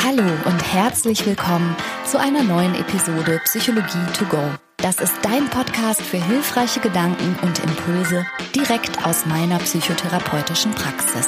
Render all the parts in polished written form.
Hallo und herzlich willkommen zu einer neuen Episode Psychologie to go. Das ist dein Podcast für hilfreiche Gedanken und Impulse direkt aus meiner psychotherapeutischen Praxis.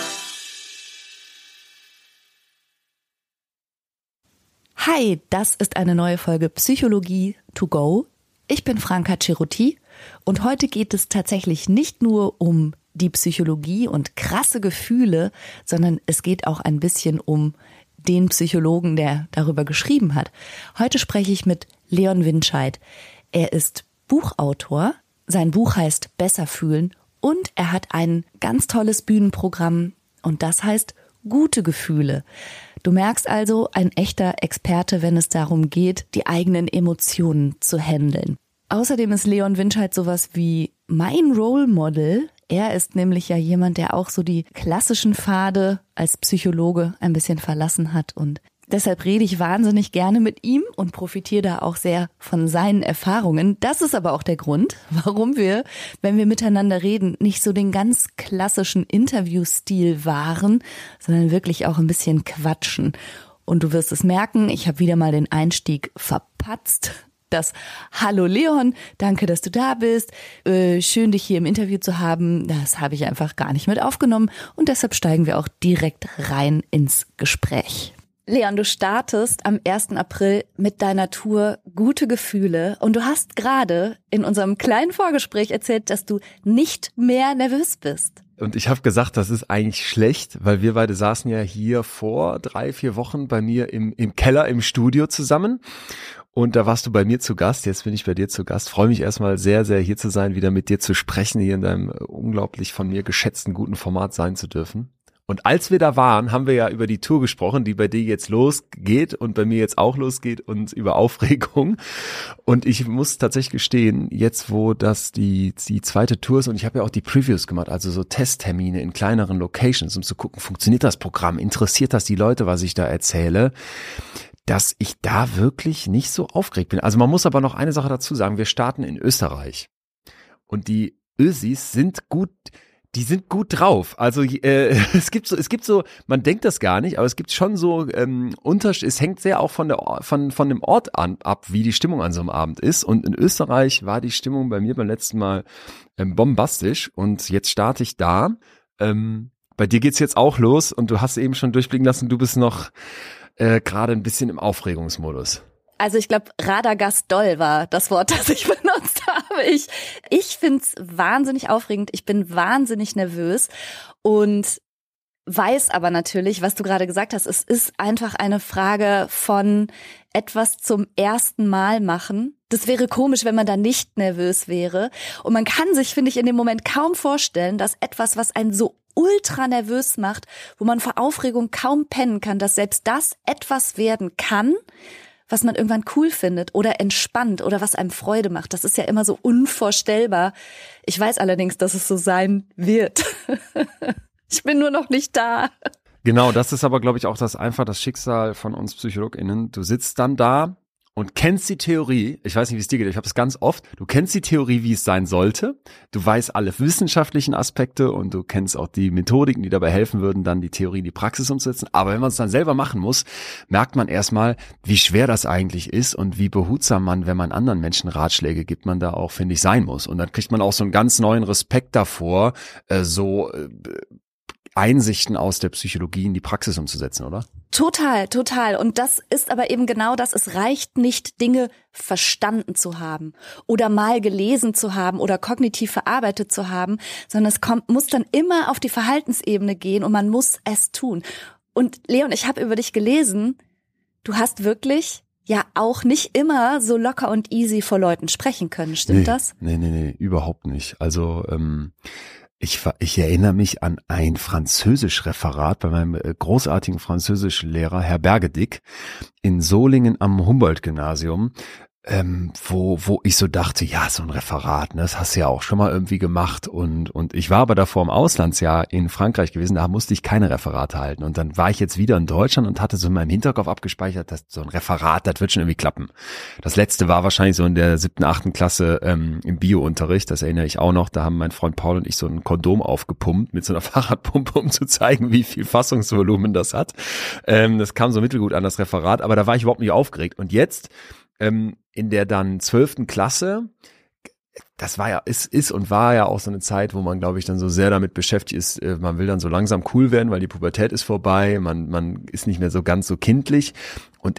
Hi, das ist eine neue Folge Psychologie to go. Ich bin Franka Cerutti und heute geht es tatsächlich nicht nur um die Psychologie und krasse Gefühle, sondern es geht auch ein bisschen um den Psychologen, der darüber geschrieben hat. Heute spreche ich mit Leon Winscheid. Er ist Buchautor, sein Buch heißt Besser fühlen und er hat ein ganz tolles Bühnenprogramm und das heißt Gute Gefühle. Du merkst also, ein echter Experte, wenn es darum geht, die eigenen Emotionen zu handeln. Außerdem ist Leon Winscheid sowas wie mein Role Model. Er ist nämlich ja jemand, der auch so die klassischen Pfade als Psychologe ein bisschen verlassen hat und deshalb rede ich wahnsinnig gerne mit ihm und profitiere da auch sehr von seinen Erfahrungen. Das ist aber auch der Grund, warum wir, wenn wir miteinander reden, nicht so den ganz klassischen Interviewstil wahren, sondern wirklich auch ein bisschen quatschen. Und du wirst es merken, ich habe wieder mal den Einstieg verpatzt. Das Hallo Leon, danke, dass du da bist. Schön, dich hier im Interview zu haben. Das habe ich einfach gar nicht mit aufgenommen und deshalb steigen wir auch direkt rein ins Gespräch. Leon, du startest am 1. April mit deiner Tour Gute Gefühle und du hast gerade in unserem kleinen Vorgespräch erzählt, dass du nicht mehr nervös bist. Und ich habe gesagt, das ist eigentlich schlecht, weil wir beide saßen ja hier vor 3-4 Wochen bei mir im Keller im Studio zusammen. Und da warst du bei mir zu Gast, jetzt bin ich bei dir zu Gast. Freue mich erstmal sehr, sehr hier zu sein, wieder mit dir zu sprechen, hier in deinem unglaublich von mir geschätzten guten Format sein zu dürfen. Und als wir da waren, haben wir ja über die Tour gesprochen, die bei dir jetzt losgeht und bei mir jetzt auch losgeht und über Aufregung. Und ich muss tatsächlich gestehen, jetzt wo das die zweite Tour ist und ich habe ja auch die Previews gemacht, also so Testtermine in kleineren Locations, um zu gucken, funktioniert das Programm, interessiert das die Leute, was ich da erzähle, dass ich da wirklich nicht so aufgeregt bin. Also man muss aber noch eine Sache dazu sagen, wir starten in Österreich und die Ösis sind gut, die sind gut drauf. Also es gibt so, man denkt das gar nicht, aber es gibt schon so Unterschied. Es hängt sehr auch von dem Ort ab, wie die Stimmung an so einem Abend ist. Und in Österreich war die Stimmung bei mir beim letzten Mal bombastisch und jetzt starte ich da. Bei dir geht's jetzt auch los und du hast eben schon durchblicken lassen, du bist noch gerade ein bisschen im Aufregungsmodus. Also ich glaube, Radagast-doll war das Wort, das ich benutzt habe. Ich find's wahnsinnig aufregend. Ich bin wahnsinnig nervös und weiß aber natürlich, was du gerade gesagt hast. Es ist einfach eine Frage von etwas zum ersten Mal machen. Das wäre komisch, wenn man da nicht nervös wäre. Und man kann sich, finde ich, in dem Moment kaum vorstellen, dass etwas, was einen so ultra nervös macht, wo man vor Aufregung kaum pennen kann, dass selbst das etwas werden kann, was man irgendwann cool findet oder entspannt oder was einem Freude macht. Das ist ja immer so unvorstellbar. Ich weiß allerdings, dass es so sein wird. Ich bin nur noch nicht da. Genau, das ist aber, glaube ich, auch das Schicksal von uns PsychologInnen. Du sitzt dann da und kennst die Theorie, ich weiß nicht, wie es dir geht, ich habe es ganz oft, du kennst die Theorie, wie es sein sollte, du weißt alle wissenschaftlichen Aspekte und du kennst auch die Methodiken, die dabei helfen würden, dann die Theorie in die Praxis umzusetzen, aber wenn man es dann selber machen muss, merkt man erstmal, wie schwer das eigentlich ist und wie behutsam man, wenn man anderen Menschen Ratschläge gibt, man da auch, finde ich, sein muss. Und dann kriegt man auch so einen ganz neuen Respekt davor, Einsichten aus der Psychologie in die Praxis umzusetzen, oder? Total. Und das ist aber eben genau das. Es reicht nicht, Dinge verstanden zu haben oder mal gelesen zu haben oder kognitiv verarbeitet zu haben, sondern muss dann immer auf die Verhaltensebene gehen und man muss es tun. Und Leon, ich habe über dich gelesen, du hast wirklich ja auch nicht immer so locker und easy vor Leuten sprechen können. Stimmt das? Nee, überhaupt nicht. Also Ich erinnere mich an ein Französischreferat bei meinem großartigen Französischlehrer, Herr Bergedick, in Solingen am Humboldt-Gymnasium. wo ich so dachte, ja, so ein Referat, ne, das hast du ja auch schon mal irgendwie gemacht und ich war aber davor im Auslandsjahr in Frankreich gewesen, da musste ich keine Referate halten und dann war ich jetzt wieder in Deutschland und hatte so in meinem Hinterkopf abgespeichert, dass so ein Referat, das wird schon irgendwie klappen. Das letzte war wahrscheinlich so in der 7., 8. Klasse im Bio-Unterricht, das erinnere ich auch noch, da haben mein Freund Paul und ich so ein Kondom aufgepumpt mit so einer Fahrradpumpe, um zu zeigen, wie viel Fassungsvolumen das hat. Das kam so mittelgut an das Referat, aber da war ich überhaupt nicht aufgeregt und jetzt in der dann 12. Klasse, das war ja, ist und war ja auch so eine Zeit, wo man, glaube ich, dann so sehr damit beschäftigt ist, man will dann so langsam cool werden, weil die Pubertät ist vorbei, man ist nicht mehr so ganz so kindlich und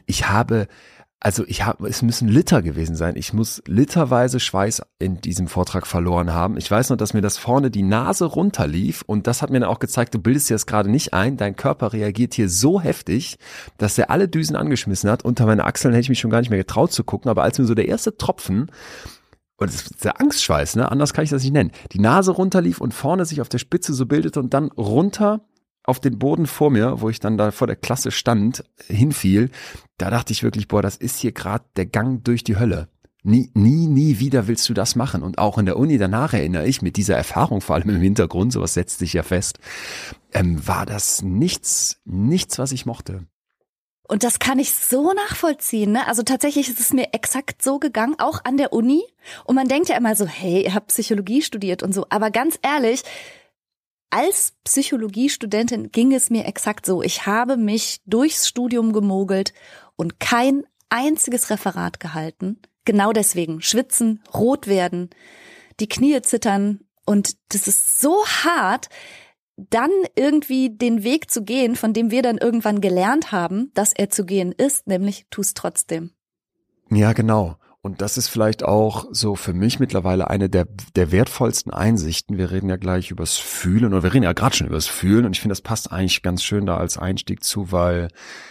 es müssen Liter gewesen sein. Ich muss literweise Schweiß in diesem Vortrag verloren haben. Ich weiß noch, dass mir das vorne die Nase runterlief und das hat mir dann auch gezeigt, du bildest dir das gerade nicht ein. Dein Körper reagiert hier so heftig, dass der alle Düsen angeschmissen hat. Unter meine Achseln hätte ich mich schon gar nicht mehr getraut zu gucken, aber als mir so der erste Tropfen, und das ist der Angstschweiß, ne, anders kann ich das nicht nennen, die Nase runterlief und vorne sich auf der Spitze so bildete und dann runter auf den Boden vor mir, wo ich dann da vor der Klasse stand, hinfiel, da dachte ich wirklich, boah, das ist hier gerade der Gang durch die Hölle. Nie wieder willst du das machen. Und auch in der Uni danach erinnere ich, mit dieser Erfahrung, vor allem im Hintergrund, sowas setzt sich ja fest, war das nichts, was ich mochte. Und das kann ich so nachvollziehen, ne? Also tatsächlich ist es mir exakt so gegangen, auch an der Uni. Und man denkt ja immer so, hey, ihr habt Psychologie studiert und so. Aber ganz ehrlich, als Psychologiestudentin ging es mir exakt so. Ich habe mich durchs Studium gemogelt und kein einziges Referat gehalten. Genau deswegen. Schwitzen, rot werden, die Knie zittern. Und das ist so hart, dann irgendwie den Weg zu gehen, von dem wir dann irgendwann gelernt haben, dass er zu gehen ist, nämlich tu's trotzdem. Ja, genau. Und das ist vielleicht auch so für mich mittlerweile eine der wertvollsten Einsichten. Wir reden ja gleich übers Fühlen oder wir reden ja gerade schon übers Fühlen und ich finde, das passt eigentlich ganz schön da als Einstieg zu, weil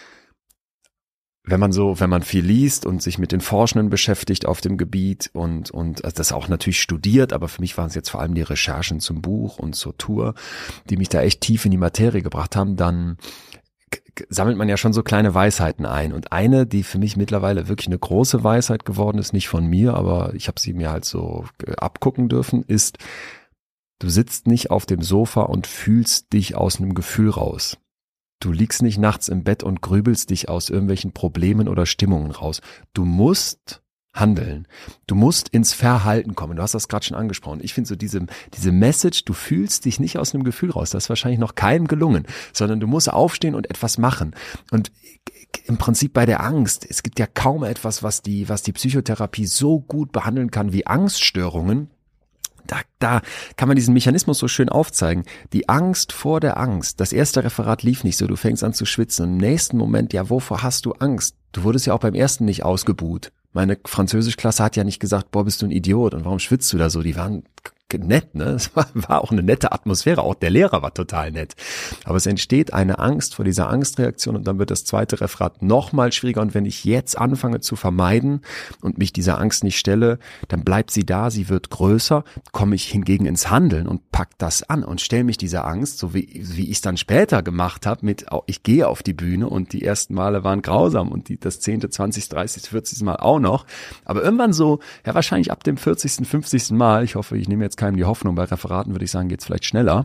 wenn man viel liest und sich mit den Forschenden beschäftigt auf dem Gebiet und also das auch natürlich studiert, aber für mich waren es jetzt vor allem die Recherchen zum Buch und zur Tour, die mich da echt tief in die Materie gebracht haben, dann sammelt man ja schon so kleine Weisheiten ein. Und eine, die für mich mittlerweile wirklich eine große Weisheit geworden ist, nicht von mir, aber ich habe sie mir halt so abgucken dürfen, ist, du sitzt nicht auf dem Sofa und fühlst dich aus einem Gefühl raus. Du liegst nicht nachts im Bett und grübelst dich aus irgendwelchen Problemen oder Stimmungen raus. Du musst handeln. Du musst ins Verhalten kommen. Du hast das gerade schon angesprochen. Ich finde so diese Message, du fühlst dich nicht aus einem Gefühl raus, das ist wahrscheinlich noch keinem gelungen, sondern du musst aufstehen und etwas machen. Und im Prinzip bei der Angst, es gibt ja kaum etwas, was die Psychotherapie so gut behandeln kann wie Angststörungen. Da kann man diesen Mechanismus so schön aufzeigen. Die Angst vor der Angst. Das erste Referat lief nicht so, du fängst an zu schwitzen. Und im nächsten Moment, ja, wovor hast du Angst? Du wurdest ja auch beim ersten nicht ausgebuht. Meine Französischklasse hat ja nicht gesagt, boah, bist du ein Idiot und warum schwitzt du da so? Die waren nett, ne? Es war auch eine nette Atmosphäre, auch der Lehrer war total nett. Aber es entsteht eine Angst vor dieser Angstreaktion und dann wird das zweite Referat noch mal schwieriger und wenn ich jetzt anfange zu vermeiden und mich dieser Angst nicht stelle, dann bleibt sie da, sie wird größer, komme ich hingegen ins Handeln und pack das an und stelle mich dieser Angst, so wie ich es dann später gemacht habe, ich gehe auf die Bühne und die ersten Male waren grausam und das 10., 20., 30., 40. Mal auch noch, aber irgendwann so, ja wahrscheinlich ab dem 40., 50. Mal, ich hoffe, ich nehme jetzt keinem die Hoffnung, bei Referaten würde ich sagen, geht's vielleicht schneller,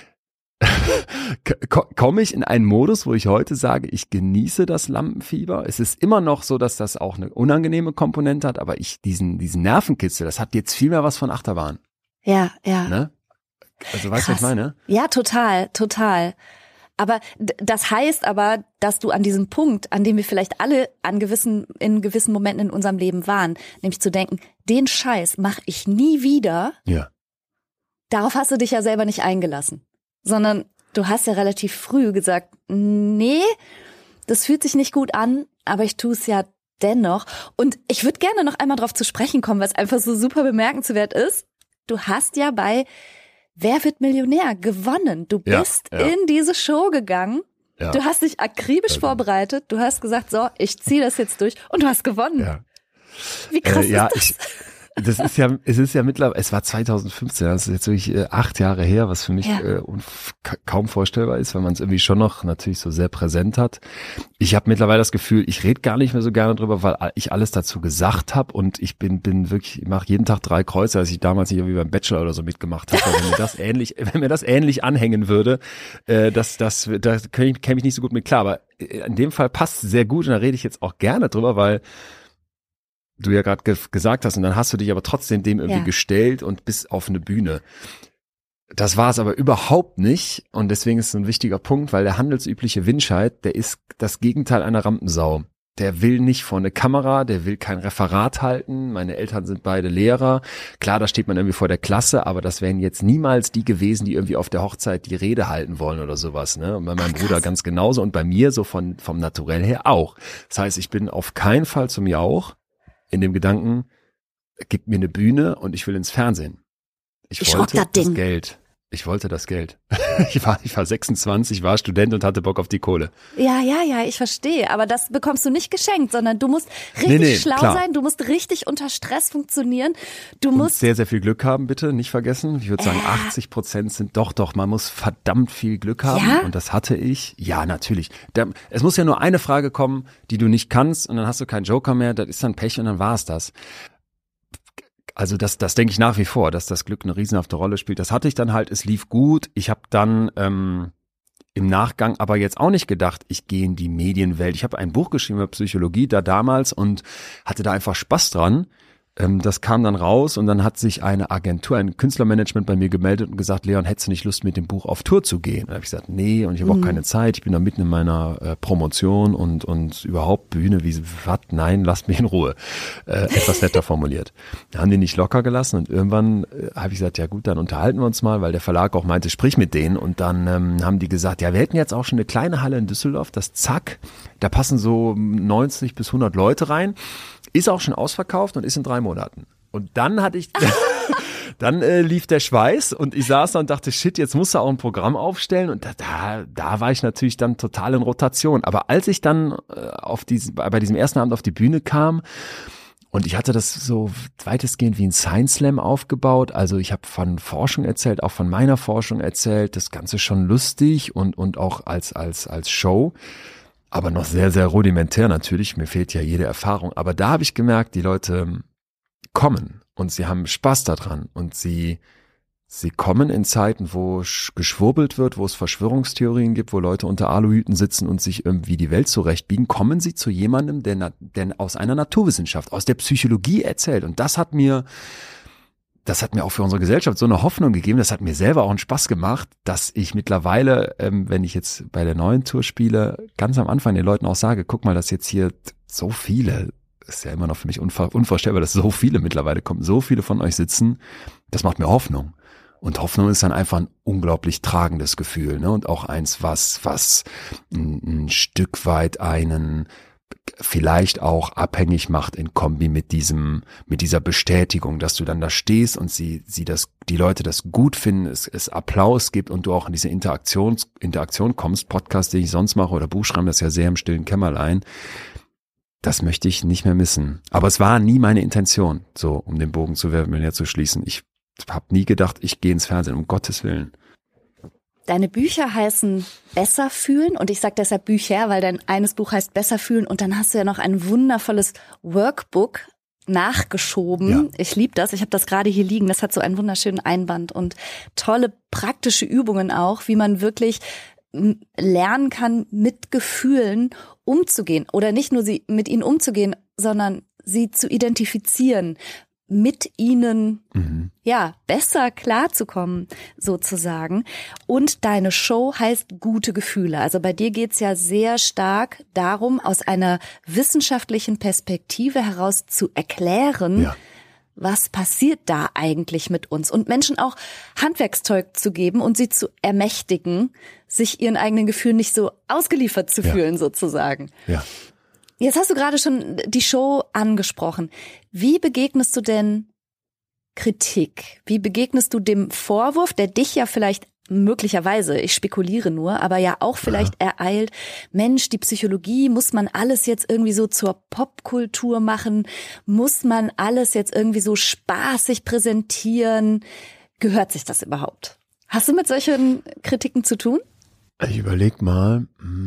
komme ich in einen Modus, wo ich heute sage, ich genieße das Lampenfieber. Es ist immer noch so, dass das auch eine unangenehme Komponente hat, aber diesen Nervenkitzel, das hat jetzt viel mehr was von Achterbahn. Ja. Ne? Also weißt du, was ich meine? Ja, total. Aber das heißt aber, dass du an diesem Punkt, an dem wir vielleicht alle in gewissen Momenten in unserem Leben waren, nämlich zu denken, den Scheiß mache ich nie wieder. Ja. Darauf hast du dich ja selber nicht eingelassen, sondern du hast ja relativ früh gesagt, nee, das fühlt sich nicht gut an, aber ich tue es ja dennoch. Und ich würde gerne noch einmal drauf zu sprechen kommen, was einfach so super bemerkenswert ist. Du hast ja bei Wer wird Millionär gewonnen. Du bist in diese Show gegangen. Ja. Du hast dich akribisch vorbereitet. Du hast gesagt, so, ich ziehe das jetzt durch und du hast gewonnen. Ja. Wie krass ist das? es ist ja mittlerweile, es war 2015, das ist jetzt wirklich 8 Jahre her, was für mich kaum vorstellbar ist, weil man es irgendwie schon noch natürlich so sehr präsent hat. Ich habe mittlerweile das Gefühl, ich rede gar nicht mehr so gerne drüber, weil ich alles dazu gesagt habe und ich bin wirklich, ich mache jeden Tag 3 Kreuze, als ich damals nicht irgendwie beim Bachelor oder so mitgemacht habe. Wenn mir das ähnlich anhängen würde, da käme ich nicht so gut mit klar. Aber in dem Fall passt es sehr gut und da rede ich jetzt auch gerne drüber, weil du ja gerade gesagt hast und dann hast du dich aber trotzdem dem irgendwie gestellt und bist auf eine Bühne. Das war es aber überhaupt nicht und deswegen ist es ein wichtiger Punkt, weil der handelsübliche Winscheid, der ist das Gegenteil einer Rampensau. Der will nicht vor eine Kamera, der will kein Referat halten. Meine Eltern sind beide Lehrer. Klar, da steht man irgendwie vor der Klasse, aber das wären jetzt niemals die gewesen, die irgendwie auf der Hochzeit die Rede halten wollen oder sowas. Ne? Und bei meinem Bruder ganz genauso und bei mir so vom Naturell her auch. Das heißt, ich bin auf keinen Fall zum Jauch in dem Gedanken, gib mir eine Bühne und ich will ins Fernsehen. Ich wollte das Geld. Ich wollte das Geld. Ich war 26, war Student und hatte Bock auf die Kohle. Ja, ich verstehe. Aber das bekommst du nicht geschenkt, sondern du musst richtig schlau sein, du musst richtig unter Stress funktionieren. Du musst sehr, sehr viel Glück haben, bitte, nicht vergessen. Ich würde sagen, 80% sind doch, man muss verdammt viel Glück haben. Ja? Und das hatte ich. Ja, natürlich. Es muss ja nur eine Frage kommen, die du nicht kannst und dann hast du keinen Joker mehr, das ist dann Pech und dann war es das. Also das denke ich nach wie vor, dass das Glück eine riesenhafte Rolle spielt. Das hatte ich dann halt, es lief gut. Ich habe dann im Nachgang aber jetzt auch nicht gedacht, ich gehe in die Medienwelt. Ich habe ein Buch geschrieben über Psychologie da damals und hatte da einfach Spaß dran. Das kam dann raus und dann hat sich eine Agentur, ein Künstlermanagement bei mir gemeldet und gesagt, Leon, hättest du nicht Lust, mit dem Buch auf Tour zu gehen? Da habe ich gesagt, nee, und ich habe auch keine Zeit, ich bin da mitten in meiner Promotion und überhaupt Bühne, nein, lasst mich in Ruhe. Etwas netter formuliert. Da haben die nicht locker gelassen und irgendwann habe ich gesagt, ja gut, dann unterhalten wir uns mal, weil der Verlag auch meinte, sprich mit denen und dann haben die gesagt, ja, wir hätten jetzt auch schon eine kleine Halle in Düsseldorf, das Zack, da passen so 90 bis 100 Leute rein. Ist auch schon ausverkauft und ist in 3 Monaten. Und dann dann lief der Schweiß und ich saß da und dachte, shit, jetzt musst du auch ein Programm aufstellen und da war ich natürlich dann total in Rotation. Aber als ich dann bei diesem ersten Abend auf die Bühne kam und ich hatte das so weitestgehend wie ein Science Slam aufgebaut, also ich habe von Forschung erzählt, auch von meiner Forschung erzählt, das Ganze schon lustig und auch als Show. Aber noch sehr, sehr rudimentär natürlich, mir fehlt ja jede Erfahrung. Aber da habe ich gemerkt, die Leute kommen und sie haben Spaß daran und sie kommen in Zeiten, wo geschwurbelt wird, wo es Verschwörungstheorien gibt, wo Leute unter Aluhüten sitzen und sich irgendwie die Welt zurechtbiegen, kommen sie zu jemandem, der aus einer Naturwissenschaft, aus der Psychologie erzählt. Und das hat mir auch für unsere Gesellschaft so eine Hoffnung gegeben, das hat mir selber auch einen Spaß gemacht, dass ich mittlerweile, wenn ich jetzt bei der neuen Tour spiele, ganz am Anfang den Leuten auch sage, guck mal, dass jetzt hier so viele, das ist ja immer noch für mich unvorstellbar, dass so viele mittlerweile kommen, so viele von euch sitzen, das macht mir Hoffnung. Und Hoffnung ist dann einfach ein unglaublich tragendes Gefühl, ne? Und auch eins, was ein Stück weit einen vielleicht auch abhängig macht in Kombi mit dieser Bestätigung, dass du dann da stehst und die Leute das gut finden, es Applaus gibt und du auch in diese Interaktion kommst. Podcast, den ich sonst mache oder Buchschreiben, das ist ja sehr im stillen Kämmerlein. Das möchte ich nicht mehr missen. Aber es war nie meine Intention, so um den Bogen zu näher zu schließen. Ich habe nie gedacht, ich gehe ins Fernsehen, um Gottes Willen. Deine Bücher heißen Besser fühlen und ich sage deshalb Bücher, weil dein eines Buch heißt Besser fühlen und dann hast du ja noch ein wundervolles Workbook nachgeschoben. Ja. Ich liebe das, ich habe das gerade hier liegen, das hat so einen wunderschönen Einband und tolle praktische Übungen auch, wie man wirklich lernen kann, mit Gefühlen umzugehen oder nicht nur mit ihnen umzugehen, sondern sie zu identifizieren, mit ihnen besser klarzukommen sozusagen. Und deine Show heißt Gute Gefühle. Also bei dir geht's ja sehr stark darum, aus einer wissenschaftlichen Perspektive heraus zu erklären, was passiert da eigentlich mit uns und Menschen auch Handwerkszeug zu geben und sie zu ermächtigen, sich ihren eigenen Gefühlen nicht so ausgeliefert zu fühlen sozusagen. Ja. Jetzt hast du gerade schon die Show angesprochen. Wie begegnest du denn Kritik? Wie begegnest du dem Vorwurf, der dich ja vielleicht möglicherweise, ich spekuliere nur, aber ja auch vielleicht ereilt, Mensch, die Psychologie, muss man alles jetzt irgendwie so zur Popkultur machen? Muss man alles jetzt irgendwie so spaßig präsentieren? Gehört sich das überhaupt? Hast du mit solchen Kritiken zu tun? Ich überleg mal.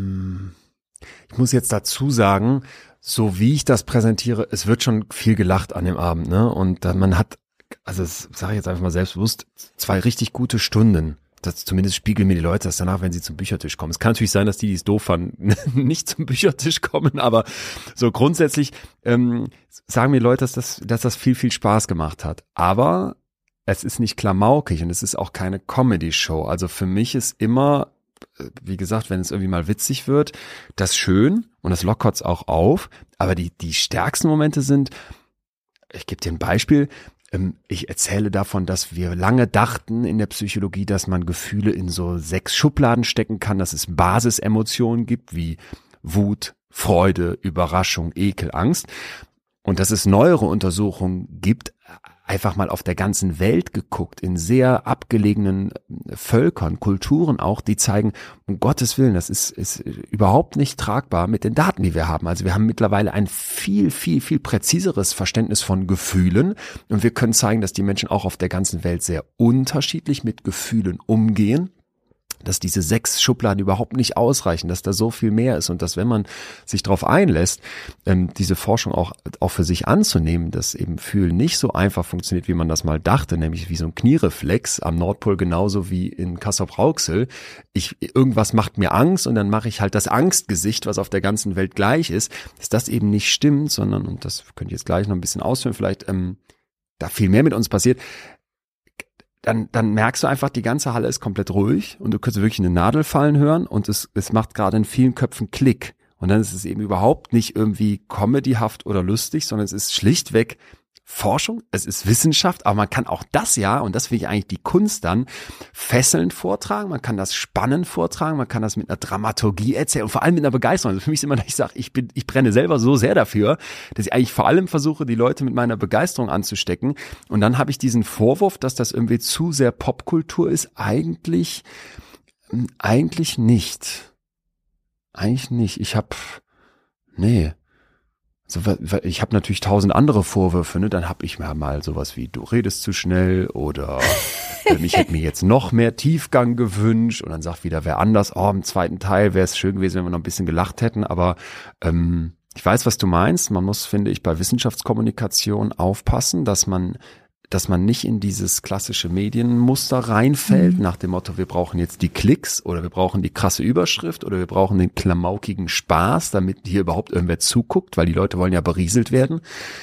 Ich muss jetzt dazu sagen, so wie ich das präsentiere, es wird schon viel gelacht an dem Abend, ne? Und man hat, also das sage ich jetzt einfach mal selbstbewusst, 2 richtig gute Stunden. Das zumindest spiegeln mir die Leute das danach, wenn sie zum Büchertisch kommen. Es kann natürlich sein, dass die es doof fanden, nicht zum Büchertisch kommen, aber so grundsätzlich sagen mir Leute, dass das viel, viel Spaß gemacht hat. Aber es ist nicht klamaukig und es ist auch keine Comedy-Show. Also für mich ist immer, wie gesagt, wenn es irgendwie mal witzig wird, das schön und das lockert's auch auf. Aber die stärksten Momente sind, ich gebe dir ein Beispiel, ich erzähle davon, dass wir lange dachten in der Psychologie, dass man Gefühle in so 6 Schubladen stecken kann, dass es Basisemotionen gibt wie Wut, Freude, Überraschung, Ekel, Angst. Und dass es neuere Untersuchungen gibt, einfach mal auf der ganzen Welt geguckt, in sehr abgelegenen Völkern, Kulturen auch, die zeigen, um Gottes Willen, das ist überhaupt nicht tragbar mit den Daten, die wir haben. Also wir haben mittlerweile ein viel, viel, viel präziseres Verständnis von Gefühlen und wir können zeigen, dass die Menschen auch auf der ganzen Welt sehr unterschiedlich mit Gefühlen umgehen, dass diese 6 Schubladen überhaupt nicht ausreichen, dass da so viel mehr ist und dass, wenn man sich darauf einlässt, diese Forschung auch für sich anzunehmen, dass eben Fühlen nicht so einfach funktioniert, wie man das mal dachte, nämlich wie so ein Kniereflex am Nordpol genauso wie in Cassel-Rauxel. Irgendwas macht mir Angst und dann mache ich halt das Angstgesicht, was auf der ganzen Welt gleich ist, dass das eben nicht stimmt, sondern, und das könnte ich jetzt gleich noch ein bisschen ausführen, vielleicht da viel mehr mit uns passiert. Dann merkst du einfach, die ganze Halle ist komplett ruhig und du kannst wirklich eine Nadel fallen hören und es macht gerade in vielen Köpfen Klick. Und dann ist es eben überhaupt nicht irgendwie comedyhaft oder lustig, sondern es ist schlichtweg Forschung, es ist Wissenschaft, aber man kann auch das und das finde ich eigentlich die Kunst dann, fesselnd vortragen, man kann das spannend vortragen, man kann das mit einer Dramaturgie erzählen und vor allem mit einer Begeisterung. Also für mich ist immer, dass ich sage, ich brenne selber so sehr dafür, dass ich eigentlich vor allem versuche, die Leute mit meiner Begeisterung anzustecken und dann habe ich diesen Vorwurf, dass das irgendwie zu sehr Popkultur ist, eigentlich nicht. Eigentlich nicht. Ich habe natürlich 1000 andere Vorwürfe, ne? Dann habe ich mir mal sowas wie, du redest zu schnell oder ich hätte mir jetzt noch mehr Tiefgang gewünscht und dann sagt wieder wer anders, im zweiten Teil wäre es schön gewesen, wenn wir noch ein bisschen gelacht hätten, aber ich weiß, was du meinst. Man muss, finde ich, bei Wissenschaftskommunikation aufpassen, dass man nicht in dieses klassische Medienmuster reinfällt, nach dem Motto, wir brauchen jetzt die Klicks oder wir brauchen die krasse Überschrift oder wir brauchen den klamaukigen Spaß, damit hier überhaupt irgendwer zuguckt, weil die Leute wollen ja berieselt werden.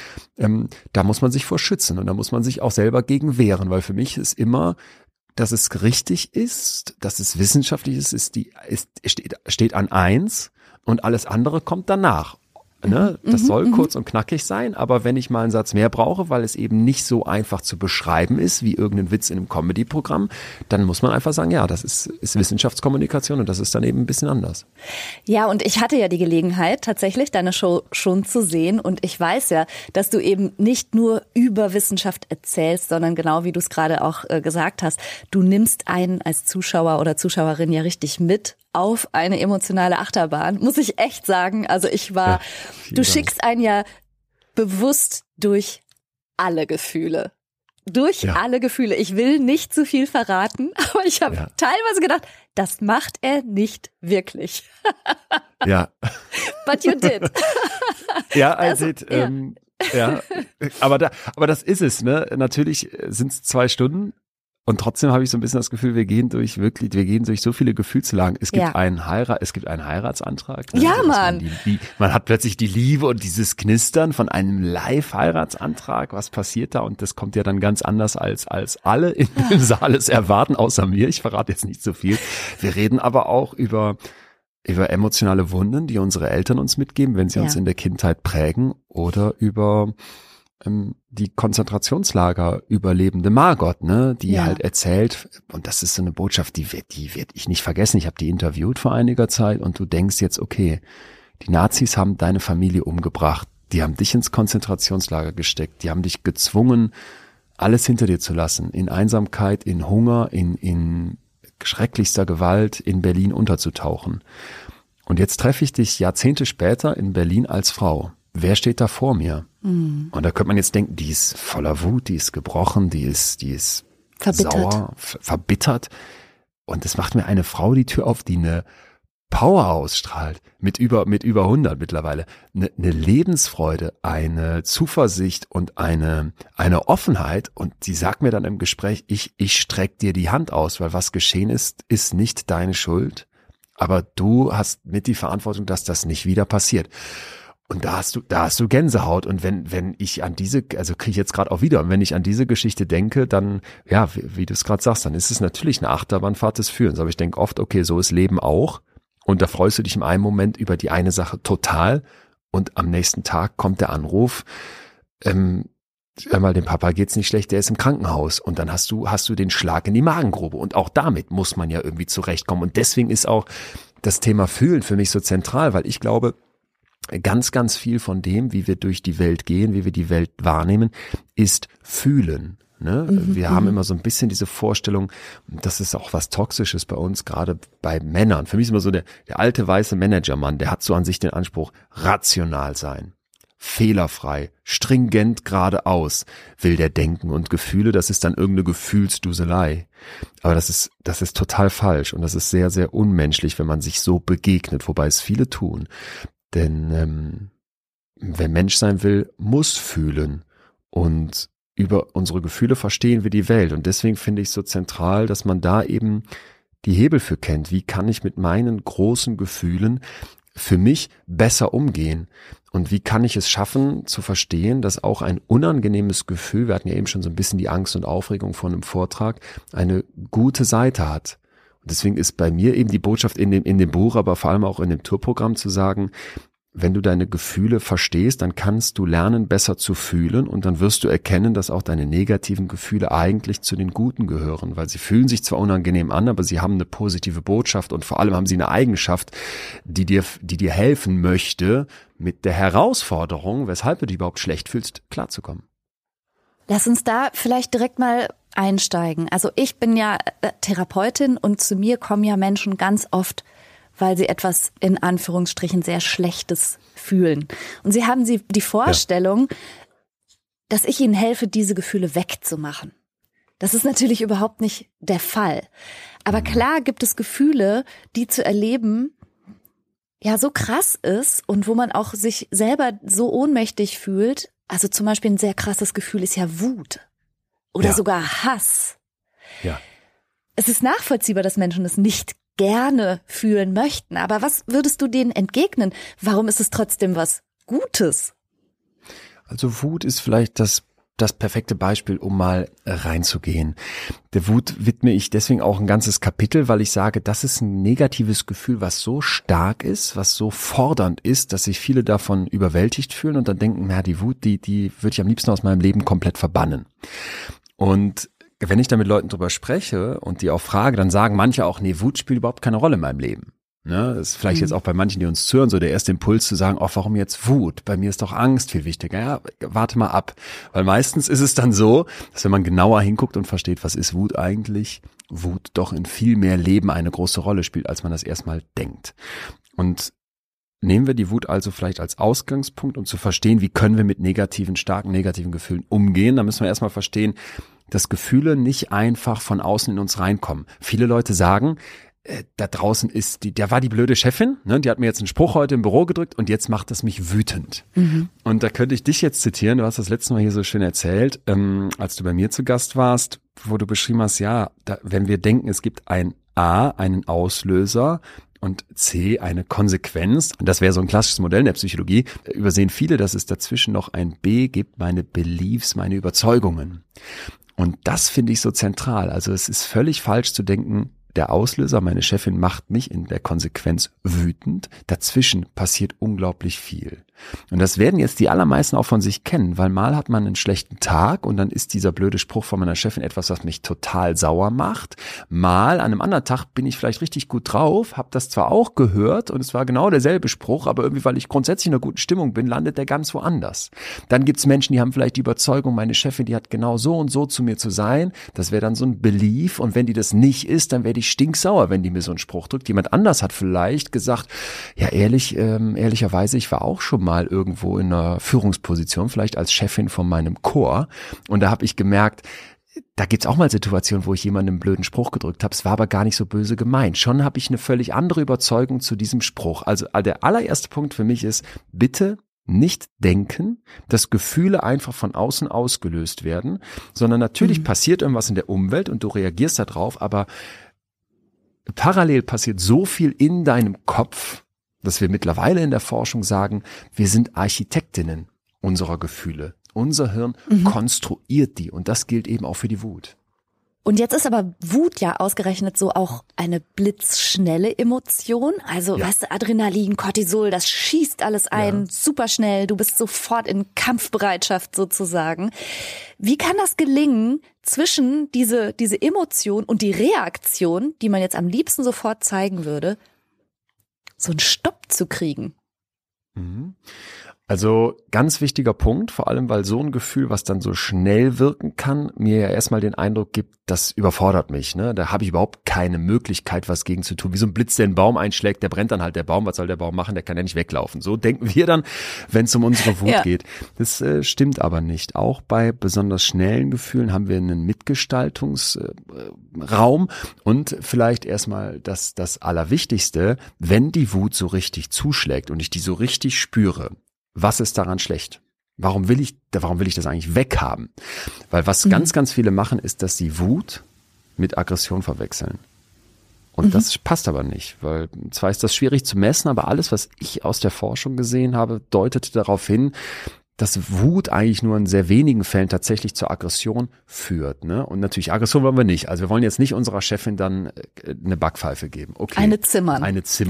Da muss man sich vor schützen und da muss man sich auch selber gegen wehren, weil für mich ist immer, dass es richtig ist, dass es wissenschaftlich ist, steht an 1 und alles andere kommt danach. Ne? Das soll kurz und knackig sein, aber wenn ich mal einen Satz mehr brauche, weil es eben nicht so einfach zu beschreiben ist, wie irgendein Witz in einem Comedy-Programm, dann muss man einfach sagen, ja, das ist Wissenschaftskommunikation und das ist dann eben ein bisschen anders. Ja, und ich hatte ja die Gelegenheit, tatsächlich deine Show schon zu sehen und ich weiß ja, dass du eben nicht nur über Wissenschaft erzählst, sondern genau wie du es gerade auch gesagt hast, du nimmst einen als Zuschauer oder Zuschauerin ja richtig mit auf eine emotionale Achterbahn, muss ich echt sagen. Also du schickst einen ja bewusst durch alle Gefühle. Alle Gefühle. Ich will nicht zu viel verraten, aber ich habe teilweise gedacht, das macht er nicht wirklich. Ja. But you did. Ja, I did. Ja. Aber das ist es, ne? Natürlich sind es 2 Stunden. Und trotzdem habe ich so ein bisschen das Gefühl, wir gehen durch so viele Gefühlslagen. Es gibt einen Heiratsantrag. Ne? Ja, also, Mann. Man hat plötzlich die Liebe und dieses Knistern von einem Live-Heiratsantrag. Was passiert da? Und das kommt ja dann ganz anders als alle in dem Saal es erwarten, außer mir. Ich verrate jetzt nicht so viel. Wir reden aber auch über emotionale Wunden, die unsere Eltern uns mitgeben, wenn sie uns in der Kindheit prägen, oder über die Konzentrationslager überlebende Margot, ne, die halt erzählt, und das ist so eine Botschaft, die werd ich nicht vergessen. Ich habe die interviewt vor einiger Zeit und du denkst jetzt, okay, die Nazis haben deine Familie umgebracht, die haben dich ins Konzentrationslager gesteckt, die haben dich gezwungen, alles hinter dir zu lassen, in Einsamkeit, in Hunger, in schrecklichster Gewalt in Berlin unterzutauchen. Und jetzt treffe ich dich Jahrzehnte später in Berlin als Frau. Wer steht da vor mir? Und da könnte man jetzt denken, die ist voller Wut, die ist gebrochen, die ist verbittert. Sauer, verbittert. Und es macht mir eine Frau die Tür auf, die eine Power ausstrahlt, mit über 100 mittlerweile, eine Lebensfreude, eine Zuversicht und eine Offenheit. Und sie sagt mir dann im Gespräch, ich streck dir die Hand aus, weil was geschehen ist, ist nicht deine Schuld. Aber du hast mit die Verantwortung, dass das nicht wieder passiert. Und da hast du Gänsehaut. Und wenn ich an diese, also kriege ich jetzt gerade auch wieder, und wenn ich an diese Geschichte denke, dann, ja, wie du es gerade sagst, dann ist es natürlich eine Achterbahnfahrt des Fühlens. Aber ich denke oft, okay, so ist Leben auch. Und da freust du dich im einen Moment über die eine Sache total. Und am nächsten Tag kommt der Anruf, hör mal, dem Papa geht's nicht schlecht, der ist im Krankenhaus. Und dann hast du den Schlag in die Magengrube. Und auch damit muss man ja irgendwie zurechtkommen. Und deswegen ist auch das Thema Fühlen für mich so zentral, weil ich glaube, ganz, ganz viel von dem, wie wir durch die Welt gehen, wie wir die Welt wahrnehmen, ist Fühlen. Ne? Wir haben immer so ein bisschen diese Vorstellung, das ist auch was Toxisches bei uns, gerade bei Männern. Für mich ist immer so der alte weiße Managermann, der hat so an sich den Anspruch, rational sein, fehlerfrei, stringent geradeaus, will der denken und Gefühle, das ist dann irgendeine Gefühlsduselei. Aber das ist total falsch und das ist sehr, sehr unmenschlich, wenn man sich so begegnet, wobei es viele tun. Denn wer Mensch sein will, muss fühlen und über unsere Gefühle verstehen wir die Welt. Und deswegen finde ich so zentral, dass man da eben die Hebel für kennt. Wie kann ich mit meinen großen Gefühlen für mich besser umgehen? Und wie kann ich es schaffen zu verstehen, dass auch ein unangenehmes Gefühl, wir hatten ja eben schon so ein bisschen die Angst und Aufregung von einem Vortrag, eine gute Seite hat. Und deswegen ist bei mir eben die Botschaft in dem Buch, aber vor allem auch in dem Tourprogramm zu sagen, wenn du deine Gefühle verstehst, dann kannst du lernen, besser zu fühlen und dann wirst du erkennen, dass auch deine negativen Gefühle eigentlich zu den guten gehören, weil sie fühlen sich zwar unangenehm an, aber sie haben eine positive Botschaft und vor allem haben sie eine Eigenschaft, die dir helfen möchte, mit der Herausforderung, weshalb du dich überhaupt schlecht fühlst, klarzukommen. Lass uns da vielleicht direkt mal einsteigen. Also ich bin ja Therapeutin und zu mir kommen ja Menschen ganz oft, weil sie etwas in Anführungsstrichen sehr Schlechtes fühlen. Und sie haben die Vorstellung, dass ich ihnen helfe, diese Gefühle wegzumachen. Das ist natürlich überhaupt nicht der Fall. Aber klar gibt es Gefühle, die zu erleben ja so krass ist und wo man auch sich selber so ohnmächtig fühlt. Also zum Beispiel ein sehr krasses Gefühl ist ja Wut oder sogar Hass. Ja. Es ist nachvollziehbar, dass Menschen es nicht gerne fühlen möchten. Aber was würdest du denen entgegnen? Warum ist es trotzdem was Gutes? Also Wut ist vielleicht das perfekte Beispiel, um mal reinzugehen. Der Wut widme ich deswegen auch ein ganzes Kapitel, weil ich sage, das ist ein negatives Gefühl, was so stark ist, was so fordernd ist, dass sich viele davon überwältigt fühlen und dann denken, na, die Wut, die würde ich am liebsten aus meinem Leben komplett verbannen. Und wenn ich da mit Leuten drüber spreche und die auch frage, dann sagen manche auch, nee, Wut spielt überhaupt keine Rolle in meinem Leben. Ne, das ist vielleicht jetzt auch bei manchen, die uns zuhören, so der erste Impuls zu sagen, warum jetzt Wut? Bei mir ist doch Angst viel wichtiger. Ja, warte mal ab. Weil meistens ist es dann so, dass wenn man genauer hinguckt und versteht, was ist Wut eigentlich, Wut doch in viel mehr Leben eine große Rolle spielt, als man das erstmal denkt. Und nehmen wir die Wut also vielleicht als Ausgangspunkt, um zu verstehen, wie können wir mit starken negativen Gefühlen umgehen. Da müssen wir erstmal verstehen, dass Gefühle nicht einfach von außen in uns reinkommen. Viele Leute sagen, da draußen da war die blöde Chefin, ne, die hat mir jetzt einen Spruch heute im Büro gedrückt und jetzt macht das mich wütend. Und da könnte ich dich jetzt zitieren, du hast das letzte Mal hier so schön erzählt, als du bei mir zu Gast warst, wo du beschrieben hast, wenn wir denken, es gibt ein A, einen Auslöser und C, eine Konsequenz, und das wäre so ein klassisches Modell in der Psychologie, übersehen viele, dass es dazwischen noch ein B gibt, meine Beliefs, meine Überzeugungen. Und das finde ich so zentral. Also es ist völlig falsch zu denken, der Auslöser, meine Chefin, macht mich in der Konsequenz wütend. Dazwischen passiert unglaublich viel. Und das werden jetzt die allermeisten auch von sich kennen, weil mal hat man einen schlechten Tag und dann ist dieser blöde Spruch von meiner Chefin etwas, was mich total sauer macht. Mal an einem anderen Tag bin ich vielleicht richtig gut drauf, habe das zwar auch gehört und es war genau derselbe Spruch, aber irgendwie, weil ich grundsätzlich in einer guten Stimmung bin, landet der ganz woanders. Dann gibt's Menschen, die haben vielleicht die Überzeugung, meine Chefin, die hat genau so und so zu mir zu sein. Das wäre dann so ein Belief und wenn die das nicht ist, dann werde die stinksauer, wenn die mir so einen Spruch drückt. Jemand anders hat vielleicht gesagt, ja ehrlicherweise, ich war auch schon mal irgendwo in einer Führungsposition, vielleicht als Chefin von meinem Chor. Und da habe ich gemerkt, da gibt's auch mal Situationen, wo ich jemandem einen blöden Spruch gedrückt habe. Es war aber gar nicht so böse gemeint. Schon habe ich eine völlig andere Überzeugung zu diesem Spruch. Also der allererste Punkt für mich ist, bitte nicht denken, dass Gefühle einfach von außen ausgelöst werden, sondern natürlich passiert irgendwas in der Umwelt und du reagierst darauf, aber parallel passiert so viel in deinem Kopf, dass wir mittlerweile in der Forschung sagen, wir sind Architektinnen unserer Gefühle. Unser Hirn konstruiert die und das gilt eben auch für die Wut. Und jetzt ist aber Wut ja ausgerechnet so auch eine blitzschnelle Emotion. Also, weißt du, Adrenalin, Cortisol, das schießt alles ein, super schnell. Du bist sofort in Kampfbereitschaft sozusagen. Wie kann das gelingen, zwischen diese Emotion und die Reaktion, die man jetzt am liebsten sofort zeigen würde, so einen Stopp zu kriegen? Also ganz wichtiger Punkt, vor allem weil so ein Gefühl, was dann so schnell wirken kann, mir ja erstmal den Eindruck gibt, das überfordert mich. Ne? Da habe ich überhaupt keine Möglichkeit, was gegen zu tun. Wie so ein Blitz, der einen Baum einschlägt, der brennt dann halt der Baum. Was soll der Baum machen? Der kann ja nicht weglaufen. So denken wir dann, wenn es um unsere Wut geht. Das stimmt aber nicht. Auch bei besonders schnellen Gefühlen haben wir einen Mitgestaltungsraum und vielleicht erstmal das Allerwichtigste, wenn die Wut so richtig zuschlägt und ich die so richtig spüre, was ist daran schlecht? Warum will ich das eigentlich weghaben? Weil was ganz, ganz viele machen, ist, dass sie Wut mit Aggression verwechseln. Und das passt aber nicht, weil zwar ist das schwierig zu messen, aber alles, was ich aus der Forschung gesehen habe, deutet darauf hin, dass Wut eigentlich nur in sehr wenigen Fällen tatsächlich zur Aggression führt. Ne? Und natürlich, Aggression wollen wir nicht. Also wir wollen jetzt nicht unserer Chefin dann eine Backpfeife geben. Okay. Eine zimmern.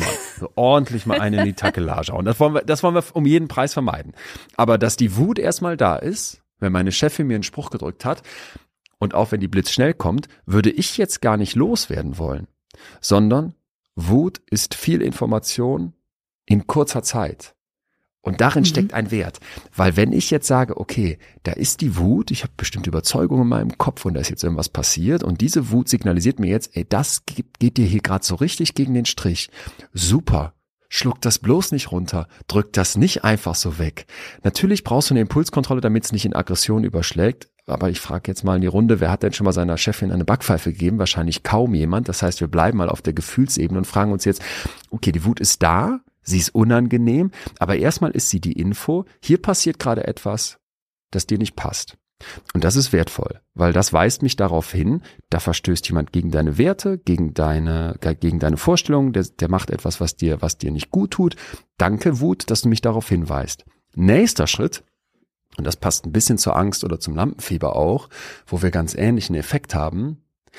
So ordentlich mal eine in die Takelage. Und das wollen wir um jeden Preis vermeiden. Aber dass die Wut erstmal da ist, wenn meine Chefin mir einen Spruch gedrückt hat und auch wenn die blitzschnell kommt, würde ich jetzt gar nicht loswerden wollen. Sondern Wut ist viel Information in kurzer Zeit. Und darin steckt ein Wert, weil wenn ich jetzt sage, okay, da ist die Wut, ich habe bestimmte Überzeugungen in meinem Kopf und da ist jetzt irgendwas passiert und diese Wut signalisiert mir jetzt, ey, das geht dir hier gerade so richtig gegen den Strich. Super, schluck das bloß nicht runter, drück das nicht einfach so weg. Natürlich brauchst du eine Impulskontrolle, damit es nicht in Aggression überschlägt, aber ich frage jetzt mal in die Runde, wer hat denn schon mal seiner Chefin eine Backpfeife gegeben? Wahrscheinlich kaum jemand. Das heißt, wir bleiben mal auf der Gefühlsebene und fragen uns jetzt, okay, die Wut ist da, sie ist unangenehm, aber erstmal ist sie die Info, hier passiert gerade etwas, das dir nicht passt. Und das ist wertvoll, weil das weist mich darauf hin, da verstößt jemand gegen deine Werte, gegen deine Vorstellungen, der macht etwas, was dir nicht gut tut. Danke, Wut, dass du mich darauf hinweist. Nächster Schritt, und das passt ein bisschen zur Angst oder zum Lampenfieber auch, wo wir ganz ähnlichen Effekt haben,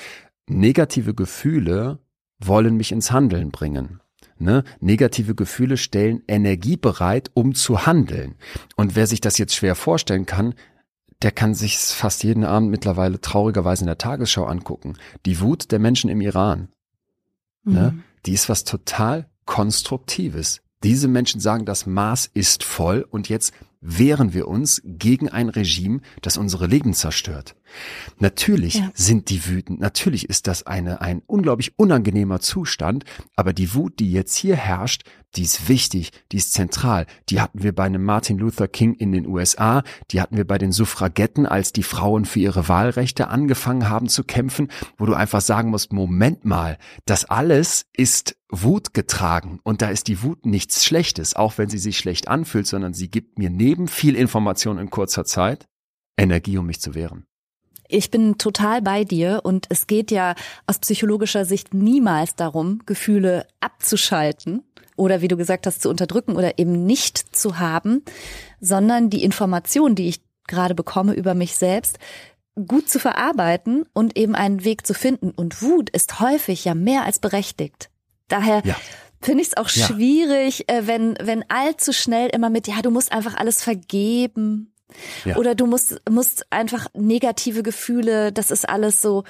negative Gefühle wollen mich ins Handeln bringen. Ne? Negative Gefühle stellen Energie bereit, um zu handeln. Und wer sich das jetzt schwer vorstellen kann, der kann sich fast jeden Abend mittlerweile traurigerweise in der Tagesschau angucken. Die Wut der Menschen im Iran, ne? Die ist was total Konstruktives. Diese Menschen sagen, das Maß ist voll und jetzt wehren wir uns gegen ein Regime, das unsere Leben zerstört. Natürlich sind die wütend, natürlich ist das ein unglaublich unangenehmer Zustand, aber die Wut, die jetzt hier herrscht, die ist wichtig, die ist zentral. Die hatten wir bei einem Martin Luther King in den USA, die hatten wir bei den Suffragetten, als die Frauen für ihre Wahlrechte angefangen haben zu kämpfen, wo du einfach sagen musst, Moment mal, das alles ist Wut getragen und da ist die Wut nichts Schlechtes, auch wenn sie sich schlecht anfühlt, sondern sie gibt mir neben viel Information in kurzer Zeit Energie, um mich zu wehren. Ich bin total bei dir und es geht ja aus psychologischer Sicht niemals darum, Gefühle abzuschalten oder wie du gesagt hast, zu unterdrücken oder eben nicht zu haben, sondern die Information, die ich gerade bekomme über mich selbst, gut zu verarbeiten und eben einen Weg zu finden. Und Wut ist häufig ja mehr als berechtigt. Daher finde ich es auch schwierig, wenn allzu schnell immer mit, du musst einfach alles vergeben. Ja. Oder du musst einfach negative Gefühle, das ist alles so,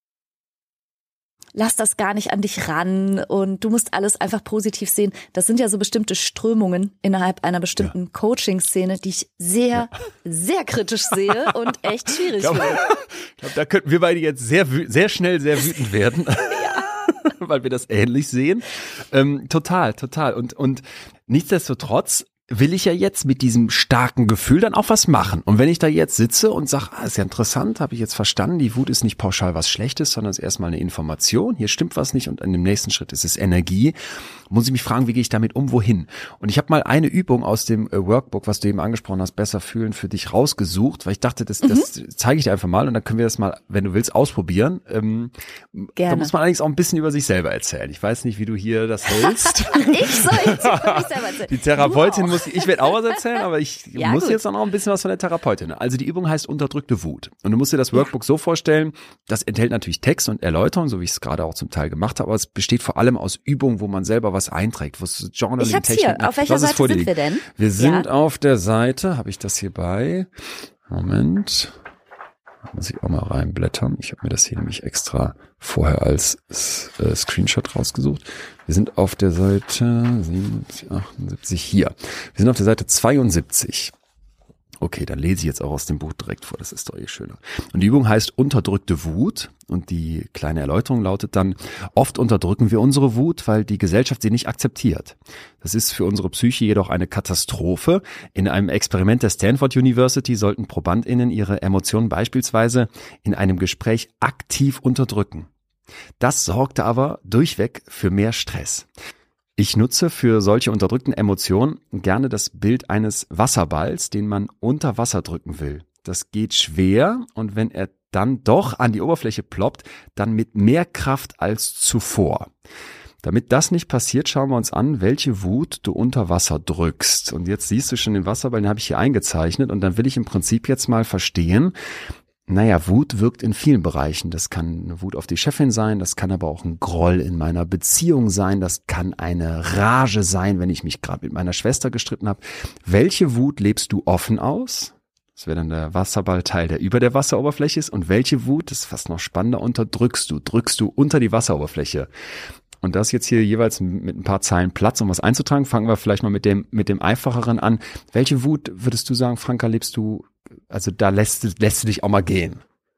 lass das gar nicht an dich ran und du musst alles einfach positiv sehen. Das sind ja so bestimmte Strömungen innerhalb einer bestimmten Coaching-Szene, die ich sehr, sehr kritisch sehe und echt schwierig finde. Ich glaube, da könnten wir beide jetzt sehr schnell sehr wütend werden. weil wir das ähnlich sehen. Total. Und nichtsdestotrotz will ich ja jetzt mit diesem starken Gefühl dann auch was machen. Und wenn ich da jetzt sitze und sage, ist ja interessant, habe ich jetzt verstanden, die Wut ist nicht pauschal was Schlechtes, sondern es ist erstmal eine Information, hier stimmt was nicht und in dem nächsten Schritt ist es Energie, muss ich mich fragen, wie gehe ich damit um, wohin? Und ich habe mal eine Übung aus dem Workbook, was du eben angesprochen hast, besser fühlen, für dich rausgesucht, weil ich dachte, das zeige ich dir einfach mal und dann können wir das mal, wenn du willst, ausprobieren. Gerne. Da muss man allerdings auch ein bisschen über sich selber erzählen. Ich weiß nicht, wie du hier das hältst. Ich soll jetzt über mich selber erzählen. Die Therapeutin ich werde auch was erzählen, aber ich muss gut. jetzt auch noch ein bisschen was von der Therapeutin. Also die Übung heißt unterdrückte Wut. Und du musst dir das Workbook so vorstellen, das enthält natürlich Text und Erläuterung, so wie ich es gerade auch zum Teil gemacht habe, aber es besteht vor allem aus Übungen, wo man selber was einträgt, wo es Journaling-Technik. Ich hab's hier. Auf welcher Seite sind wir denn? Wir sind auf der Seite, habe ich das hier bei? Moment. Da muss ich auch mal reinblättern. Ich habe mir das hier nämlich extra vorher als Screenshot rausgesucht. Wir sind auf der Seite 77, 78 hier. Wir sind auf der Seite 72. Okay, dann lese ich jetzt auch aus dem Buch direkt vor, das ist doch schöner. Und die Übung heißt unterdrückte Wut und die kleine Erläuterung lautet dann, oft unterdrücken wir unsere Wut, weil die Gesellschaft sie nicht akzeptiert. Das ist für unsere Psyche jedoch eine Katastrophe. In einem Experiment der Stanford University sollten ProbandInnen ihre Emotionen beispielsweise in einem Gespräch aktiv unterdrücken. Das sorgte aber durchweg für mehr Stress. Ich nutze für solche unterdrückten Emotionen gerne das Bild eines Wasserballs, den man unter Wasser drücken will. Das geht schwer und wenn er dann doch an die Oberfläche ploppt, dann mit mehr Kraft als zuvor. Damit das nicht passiert, schauen wir uns an, welche Wut du unter Wasser drückst. Und jetzt siehst du schon den Wasserball, den habe ich hier eingezeichnet und dann will ich im Prinzip jetzt mal verstehen, naja, Wut wirkt in vielen Bereichen. Das kann eine Wut auf die Chefin sein, das kann aber auch ein Groll in meiner Beziehung sein, das kann eine Rage sein, wenn ich mich gerade mit meiner Schwester gestritten habe. Welche Wut lebst du offen aus? Das wäre dann der Wasserballteil, der über der Wasseroberfläche ist. Und welche Wut, das ist fast noch spannender, drückst du unter die Wasseroberfläche? Und das jetzt hier jeweils mit ein paar Zeilen Platz, um was einzutragen. Fangen wir vielleicht mal mit dem einfacheren an. Welche Wut würdest du sagen, Franka, lebst du? Also da lässt du dich auch mal gehen.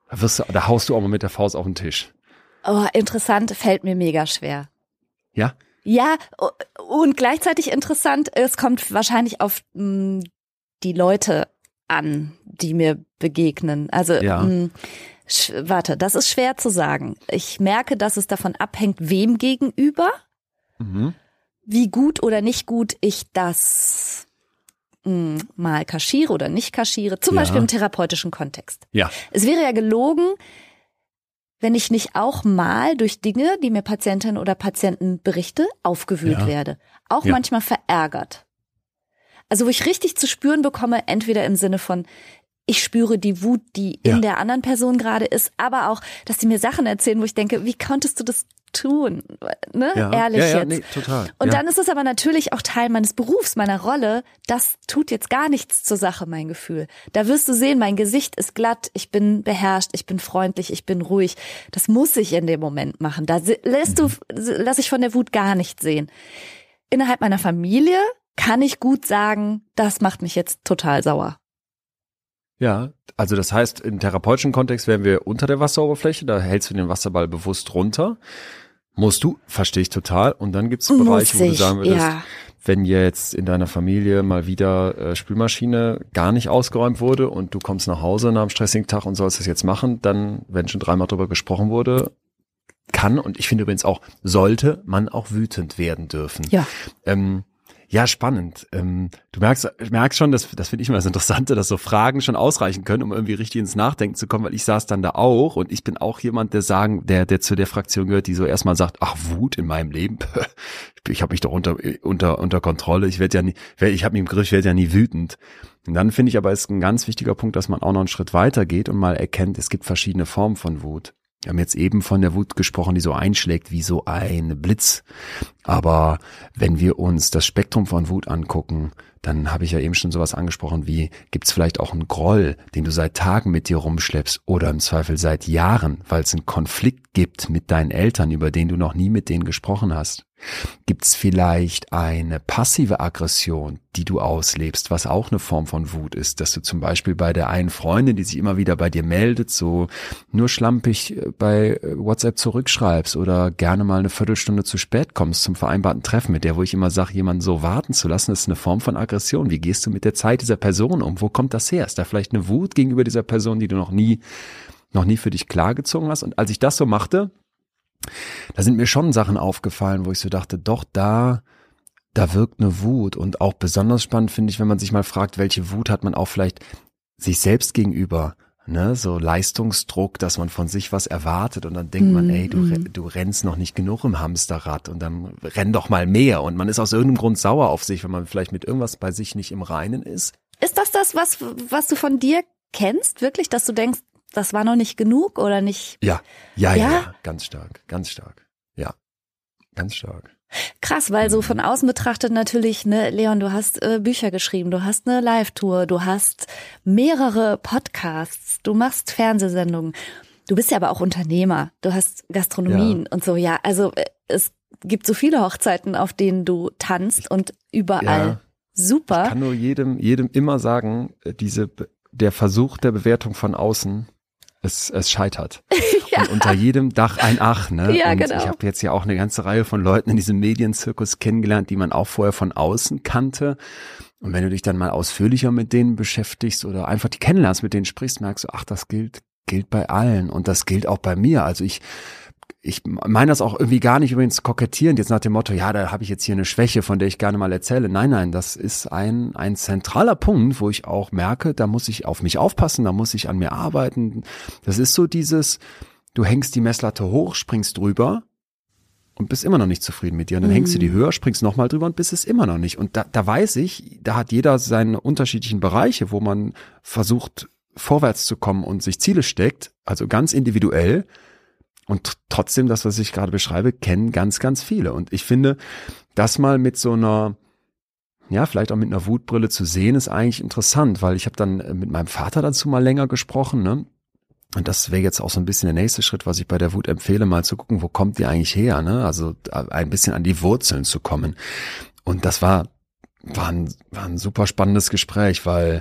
Da haust du auch mal mit der Faust auf den Tisch. Oh, interessant, fällt mir mega schwer. Ja? Ja, und gleichzeitig interessant, es kommt wahrscheinlich auf die Leute an, die mir begegnen. Also, ja. Warte, das ist schwer zu sagen. Ich merke, dass es davon abhängt, wem gegenüber, wie gut oder nicht gut ich das mal kaschiere oder nicht kaschiere, zum Beispiel im therapeutischen Kontext. Ja. Es wäre ja gelogen, wenn ich nicht auch mal durch Dinge, die mir Patientinnen oder Patienten berichte, aufgewühlt werde. Auch manchmal verärgert. Also wo ich richtig zu spüren bekomme, entweder im Sinne von, ich spüre die Wut, die in der anderen Person gerade ist, aber auch, dass die mir Sachen erzählen, wo ich denke, wie konntest du das tun? Ne? Ja. Ehrlich jetzt. Nee, total. Und dann ist es aber natürlich auch Teil meines Berufs, meiner Rolle. Das tut jetzt gar nichts zur Sache, mein Gefühl. Da wirst du sehen, mein Gesicht ist glatt, ich bin beherrscht, ich bin freundlich, ich bin ruhig. Das muss ich in dem Moment machen. Da lass ich von der Wut gar nichts sehen. Innerhalb meiner Familie kann ich gut sagen, das macht mich jetzt total sauer. Ja, also das heißt, im therapeutischen Kontext wären wir unter der Wasseroberfläche, da hältst du den Wasserball bewusst runter. Musst du, verstehe ich total. Und dann gibt es Bereiche, wo du sagen würdest, wenn jetzt in deiner Familie mal wieder Spülmaschine gar nicht ausgeräumt wurde und du kommst nach Hause nach einem stressigen Tag und sollst das jetzt machen, dann, wenn schon dreimal drüber gesprochen wurde, kann, und ich finde übrigens auch, sollte man auch wütend werden dürfen. Ja. Ja, spannend. Du merkst schon, das finde ich immer das Interessante, dass so Fragen schon ausreichen können, um irgendwie richtig ins Nachdenken zu kommen, weil ich saß dann da auch und ich bin auch jemand, der zu der Fraktion gehört, die so erstmal sagt, ach, Wut in meinem Leben, ich habe mich doch unter Kontrolle, ich habe mich im Griff, ich werde ja nie wütend. Und dann finde ich aber, ist ein ganz wichtiger Punkt, dass man auch noch einen Schritt weiter geht und mal erkennt, es gibt verschiedene Formen von Wut. Wir haben jetzt eben von der Wut gesprochen, die so einschlägt wie so ein Blitz. Aber wenn wir uns das Spektrum von Wut angucken, dann habe ich ja eben schon sowas angesprochen wie, gibt's vielleicht auch einen Groll, den du seit Tagen mit dir rumschleppst oder im Zweifel seit Jahren, weil es einen Konflikt gibt mit deinen Eltern, über den du noch nie mit denen gesprochen hast. Gibt es vielleicht eine passive Aggression, die du auslebst, was auch eine Form von Wut ist, dass du zum Beispiel bei der einen Freundin, die sich immer wieder bei dir meldet, so nur schlampig bei WhatsApp zurückschreibst oder gerne mal eine Viertelstunde zu spät kommst zum vereinbarten Treffen, mit der, wo ich immer sage, jemanden so warten zu lassen, ist eine Form von Aggression. Wie gehst du mit der Zeit dieser Person um? Wo kommt das her? Ist da vielleicht eine Wut gegenüber dieser Person, die du noch nie für dich klargezogen hast? Und als ich das so machte, da sind mir schon Sachen aufgefallen, wo ich so dachte, doch, da wirkt eine Wut. Und auch besonders spannend finde ich, wenn man sich mal fragt, welche Wut hat man auch vielleicht sich selbst gegenüber, ne, so Leistungsdruck, dass man von sich was erwartet und dann denkt man, ey, du rennst noch nicht genug im Hamsterrad und dann renn doch mal mehr. Und man ist aus irgendeinem Grund sauer auf sich, wenn man vielleicht mit irgendwas bei sich nicht im Reinen ist. Ist das, was du von dir kennst, wirklich, dass du denkst, das war noch nicht genug oder nicht? Ja, ganz stark. Ja, ganz stark. Krass, weil so von außen betrachtet natürlich, ne, Leon, du hast Bücher geschrieben, du hast eine Live-Tour, du hast mehrere Podcasts, du machst Fernsehsendungen. Du bist ja aber auch Unternehmer, du hast Gastronomien und so, ja. Also es gibt so viele Hochzeiten, auf denen du tanzt und überall. Ja, super. Ich kann nur jedem immer sagen, der Versuch der Bewertung von außen, es scheitert. Ja. Und unter jedem Dach ein Ach, ne? Ja, und genau. Ich habe jetzt ja auch eine ganze Reihe von Leuten in diesem Medienzirkus kennengelernt, die man auch vorher von außen kannte. Und wenn du dich dann mal ausführlicher mit denen beschäftigst oder einfach die kennenlernst, mit denen sprichst, merkst du, ach, das gilt bei allen und das gilt auch bei mir. Also ich meine das auch irgendwie gar nicht übrigens kokettierend, jetzt nach dem Motto, ja, da habe ich jetzt hier eine Schwäche, von der ich gerne mal erzähle. Nein, das ist ein zentraler Punkt, wo ich auch merke, da muss ich auf mich aufpassen, da muss ich an mir arbeiten. Das ist so dieses, du hängst die Messlatte hoch, springst drüber und bist immer noch nicht zufrieden mit dir. Und dann hängst du die höher, springst nochmal drüber und bist es immer noch nicht. Und da weiß ich, da hat jeder seine unterschiedlichen Bereiche, wo man versucht, vorwärts zu kommen und sich Ziele steckt, also ganz individuell. Und trotzdem, das, was ich gerade beschreibe, kennen ganz, ganz viele. Und ich finde, das mal mit so einer, ja, vielleicht auch mit einer Wutbrille zu sehen, ist eigentlich interessant, weil ich habe dann mit meinem Vater dazu mal länger gesprochen, ne? Und das wäre jetzt auch so ein bisschen der nächste Schritt, was ich bei der Wut empfehle, mal zu gucken, wo kommt die eigentlich her, ne? Also ein bisschen an die Wurzeln zu kommen. Und das war ein super spannendes Gespräch, weil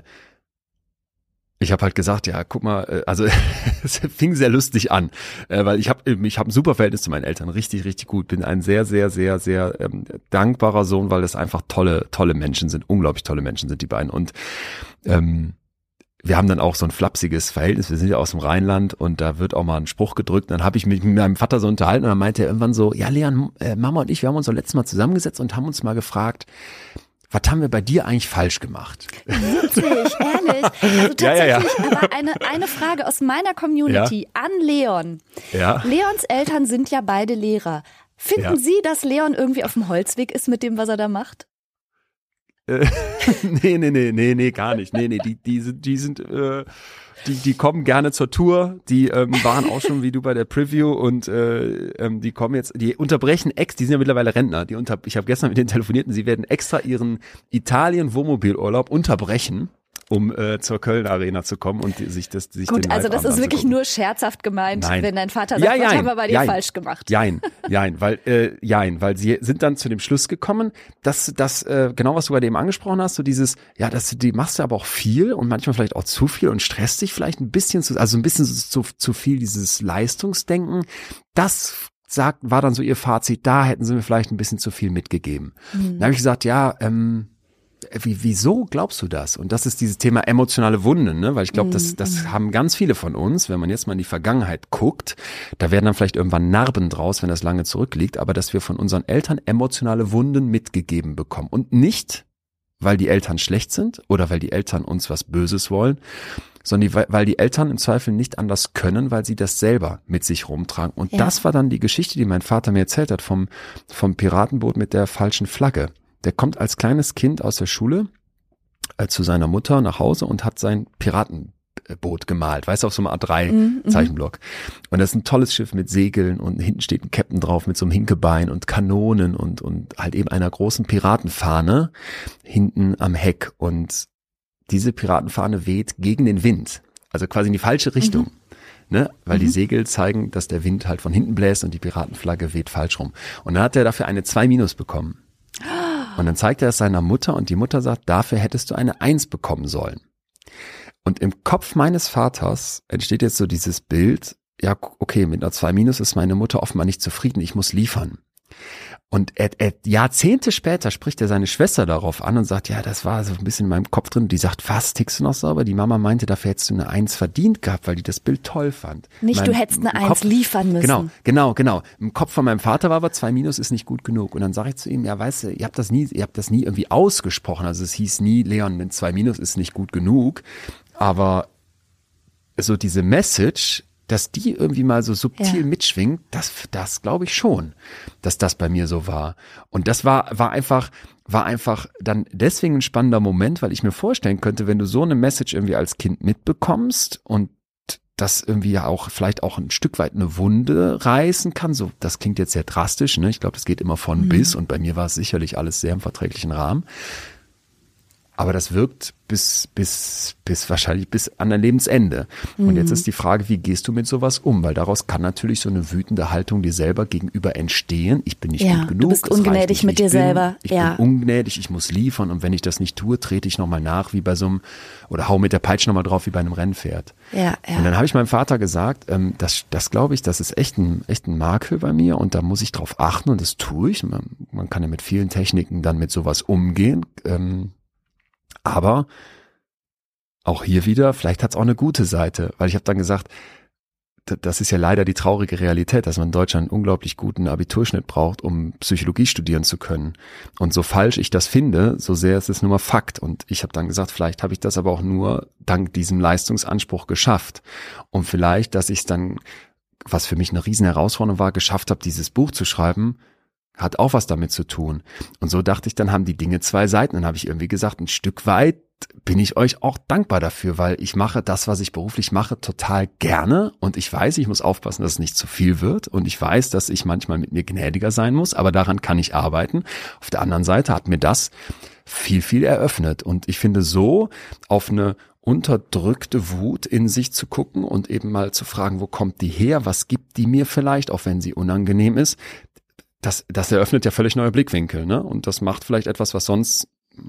ich habe halt gesagt, ja, guck mal, also es fing sehr lustig an, weil ich habe ein super Verhältnis zu meinen Eltern, richtig, richtig gut, bin ein sehr, sehr, sehr, sehr dankbarer Sohn, weil das einfach tolle Menschen sind, unglaublich tolle Menschen sind die beiden und wir haben dann auch so ein flapsiges Verhältnis, wir sind ja aus dem Rheinland und da wird auch mal ein Spruch gedrückt, dann habe ich mich mit meinem Vater so unterhalten und dann meinte er irgendwann so, ja Leon, Mama und ich, wir haben uns so letztes Mal zusammengesetzt und haben uns mal gefragt, was haben wir bei dir eigentlich falsch gemacht? Witzig, ehrlich. Also tatsächlich, aber eine Frage aus meiner Community an Leon. Ja. Leons Eltern sind ja beide Lehrer. Finden Sie, dass Leon irgendwie auf dem Holzweg ist mit dem, was er da macht? Nee, gar nicht. Nee, die kommen gerne zur Tour, die waren auch schon wie du bei der Preview und die kommen jetzt, die unterbrechen die sind ja mittlerweile Rentner, ich habe gestern mit denen telefoniert und sie werden extra ihren Italien-Wohnmobilurlaub unterbrechen, um zur Köln Arena zu kommen und sich Gut, also das ist wirklich nur scherzhaft gemeint, Nein. Wenn dein Vater sagt, was haben wir bei dir falsch gemacht? Weil sie sind dann zu dem Schluss gekommen, dass das genau was du gerade eben angesprochen hast, so dieses, ja, die machst du aber auch viel und manchmal vielleicht auch zu viel und stresst dich vielleicht ein bisschen zu viel dieses Leistungsdenken. Das war dann so ihr Fazit, da hätten sie mir vielleicht ein bisschen zu viel mitgegeben. Dann habe ich gesagt, ja, wieso glaubst du das? Und das ist dieses Thema emotionale Wunden, ne? Weil ich glaube, das haben ganz viele von uns, wenn man jetzt mal in die Vergangenheit guckt, da werden dann vielleicht irgendwann Narben draus, wenn das lange zurückliegt, aber dass wir von unseren Eltern emotionale Wunden mitgegeben bekommen. Und nicht, weil die Eltern schlecht sind oder weil die Eltern uns was Böses wollen, sondern weil die Eltern im Zweifel nicht anders können, weil sie das selber mit sich rumtragen. Und das war dann die Geschichte, die mein Vater mir erzählt hat vom Piratenboot mit der falschen Flagge. Der kommt als kleines Kind aus der Schule zu seiner Mutter nach Hause und hat sein Piratenboot gemalt, weißt du, auf so einem A3-Zeichenblock. Und das ist ein tolles Schiff mit Segeln und hinten steht ein Captain drauf mit so einem Hinkebein und Kanonen und halt eben einer großen Piratenfahne hinten am Heck. Und diese Piratenfahne weht gegen den Wind, also quasi in die falsche Richtung. ne? Weil die Segel zeigen, dass der Wind halt von hinten bläst und die Piratenflagge weht falsch rum. Und dann hat er dafür eine 2- bekommen. Und dann zeigt er es seiner Mutter und die Mutter sagt, dafür hättest du eine 1 bekommen sollen. Und im Kopf meines Vaters entsteht jetzt so dieses Bild, ja, okay, mit einer 2- ist meine Mutter offenbar nicht zufrieden, ich muss liefern. Und Jahrzehnte später spricht er seine Schwester darauf an und sagt, ja, das war so ein bisschen in meinem Kopf drin. Die sagt, was, tickst du noch sauber? Die Mama meinte, dafür hättest du eine 1 verdient gehabt, weil die das Bild toll fand. Nicht, du hättest eine 1 liefern müssen. Genau. Im Kopf von meinem Vater war aber 2- ist nicht gut genug. Und dann sage ich zu ihm, ja, weißt du, ihr habt das nie irgendwie ausgesprochen. Also es hieß nie, Leon, eine 2- ist nicht gut genug. Aber so diese Message, dass die irgendwie mal so subtil mitschwingt, das glaube ich schon, dass das bei mir so war. Und das war einfach dann deswegen ein spannender Moment, weil ich mir vorstellen könnte, wenn du so eine Message irgendwie als Kind mitbekommst und das irgendwie ja auch vielleicht auch ein Stück weit eine Wunde reißen kann, so, das klingt jetzt sehr drastisch, ne? Ich glaube, das geht immer von bis und bei mir war es sicherlich alles sehr im verträglichen Rahmen. Aber das wirkt bis wahrscheinlich bis an dein Lebensende. Und jetzt ist die Frage, wie gehst du mit sowas um? Weil daraus kann natürlich so eine wütende Haltung dir selber gegenüber entstehen. Ich bin nicht gut genug. Du bist ungnädig mit dir selber. Ich bin ungnädig, ich muss liefern. Und wenn ich das nicht tue, trete ich nochmal nach, wie bei so einem, oder hau mit der Peitsche nochmal drauf, wie bei einem Rennpferd. Ja. Und dann habe ich meinem Vater gesagt, das glaube ich, das ist echt ein Makel bei mir und da muss ich drauf achten und das tue ich. Man kann ja mit vielen Techniken dann mit sowas umgehen. Aber auch hier wieder, vielleicht hat es auch eine gute Seite, weil ich habe dann gesagt, das ist ja leider die traurige Realität, dass man in Deutschland einen unglaublich guten Abiturschnitt braucht, um Psychologie studieren zu können. Und so falsch ich das finde, so sehr ist es nur mal Fakt. Und ich habe dann gesagt, vielleicht habe ich das aber auch nur dank diesem Leistungsanspruch geschafft. Und vielleicht, dass ich es dann, was für mich eine riesen Herausforderung war, geschafft habe, dieses Buch zu schreiben, hat auch was damit zu tun. Und so dachte ich, dann haben die Dinge 2 Seiten. Dann habe ich irgendwie gesagt, ein Stück weit bin ich euch auch dankbar dafür, weil ich mache das, was ich beruflich mache, total gerne. Und ich weiß, ich muss aufpassen, dass es nicht zu viel wird. Und ich weiß, dass ich manchmal mit mir gnädiger sein muss. Aber daran kann ich arbeiten. Auf der anderen Seite hat mir das viel, viel eröffnet. Und ich finde, so auf eine unterdrückte Wut in sich zu gucken und eben mal zu fragen, wo kommt die her? Was gibt die mir vielleicht, auch wenn sie unangenehm ist? Das eröffnet ja völlig neue Blickwinkel, ne? Und das macht vielleicht etwas, was sonst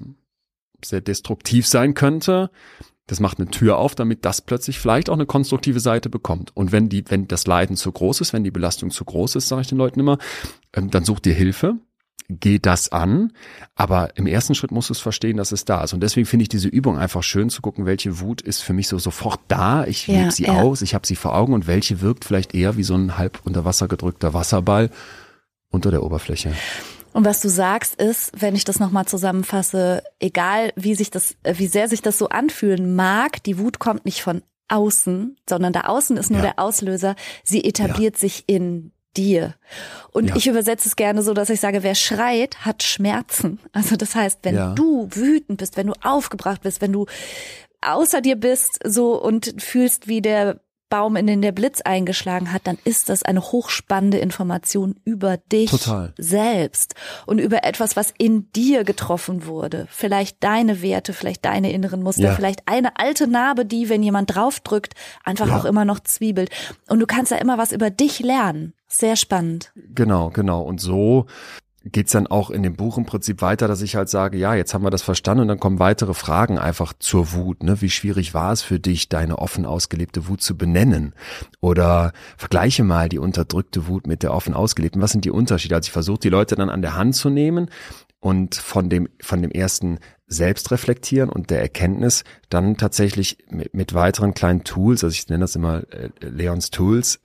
sehr destruktiv sein könnte. Das macht eine Tür auf, damit das plötzlich vielleicht auch eine konstruktive Seite bekommt. Und wenn das Leiden zu groß ist, wenn die Belastung zu groß ist, sage ich den Leuten immer, dann such dir Hilfe, geh das an. Aber im ersten Schritt musst du es verstehen, dass es da ist. Und deswegen finde ich diese Übung einfach schön zu gucken, welche Wut ist für mich so sofort da. Ich lebe sie aus, ich habe sie vor Augen und welche wirkt vielleicht eher wie so ein halb unter Wasser gedrückter Wasserball unter der Oberfläche. Und was du sagst ist, wenn ich das nochmal zusammenfasse, egal wie sehr sich das so anfühlen mag, die Wut kommt nicht von außen, sondern da außen ist nur der Auslöser, sie etabliert sich in dir. Und ich übersetze es gerne so, dass ich sage, wer schreit, hat Schmerzen. Also das heißt, wenn du wütend bist, wenn du aufgebracht bist, wenn du außer dir bist so und fühlst, wie der Baum, in den der Blitz eingeschlagen hat, dann ist das eine hochspannende Information über dich selbst und über etwas, was in dir getroffen wurde. Vielleicht deine Werte, vielleicht deine inneren Muster, vielleicht eine alte Narbe, die, wenn jemand draufdrückt, einfach auch immer noch zwiebelt. Und du kannst ja immer was über dich lernen. Sehr spannend. Genau. Und so geht's dann auch in dem Buch im Prinzip weiter, dass ich halt sage, ja, jetzt haben wir das verstanden und dann kommen weitere Fragen einfach zur Wut. Ne? Wie schwierig war es für dich, deine offen ausgelebte Wut zu benennen? Oder vergleiche mal die unterdrückte Wut mit der offen ausgelebten. Was sind die Unterschiede? Also ich versuche die Leute dann an der Hand zu nehmen und von dem ersten Selbstreflektieren und der Erkenntnis dann tatsächlich mit weiteren kleinen Tools, also ich nenne das immer Leons Tools,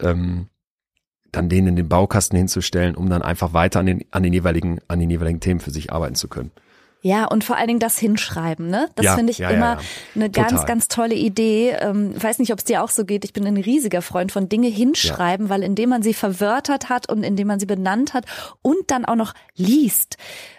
dann denen in den Baukasten hinzustellen, um dann einfach weiter an den jeweiligen Themen für sich arbeiten zu können. Ja, und vor allen Dingen das Hinschreiben, ne? Das finde ich immer eine ganz, ganz tolle Idee. Ich weiß nicht, ob es dir auch so geht. Ich bin ein riesiger Freund von Dinge hinschreiben, weil indem man sie verwörtert hat und indem man sie benannt hat und dann auch noch liest,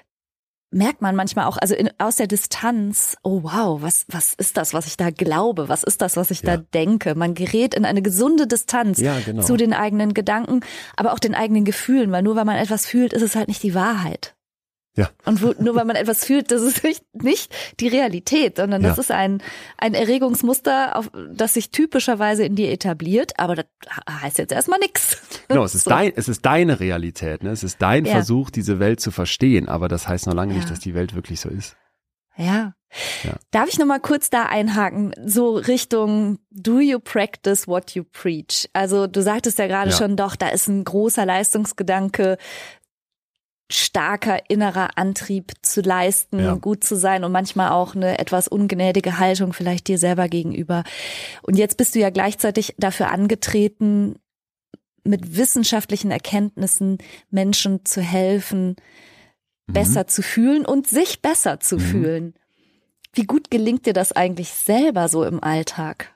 merkt man manchmal auch, also aus der Distanz, oh wow, was ist das, was ich da glaube? Was ist das, was ich da denke? Man gerät in eine gesunde Distanz zu den eigenen Gedanken, aber auch den eigenen Gefühlen, weil nur weil man etwas fühlt, ist es halt nicht die Wahrheit. Ja. Und nur weil man etwas fühlt, das ist nicht die Realität, sondern das ist ein Erregungsmuster, das sich typischerweise in dir etabliert, aber das heißt jetzt erstmal nichts. Genau, es ist deine Realität, ne? Es ist dein Versuch, diese Welt zu verstehen, aber das heißt noch lange nicht, dass die Welt wirklich so ist. Ja. Darf ich noch mal kurz da einhaken, so Richtung do you practice what you preach? Also du sagtest ja gerade schon, doch, da ist ein großer Leistungsgedanke, starker innerer Antrieb zu leisten, gut zu sein und manchmal auch eine etwas ungnädige Haltung vielleicht dir selber gegenüber. Und jetzt bist du ja gleichzeitig dafür angetreten, mit wissenschaftlichen Erkenntnissen Menschen zu helfen, besser zu fühlen und sich besser zu fühlen. Wie gut gelingt dir das eigentlich selber so im Alltag?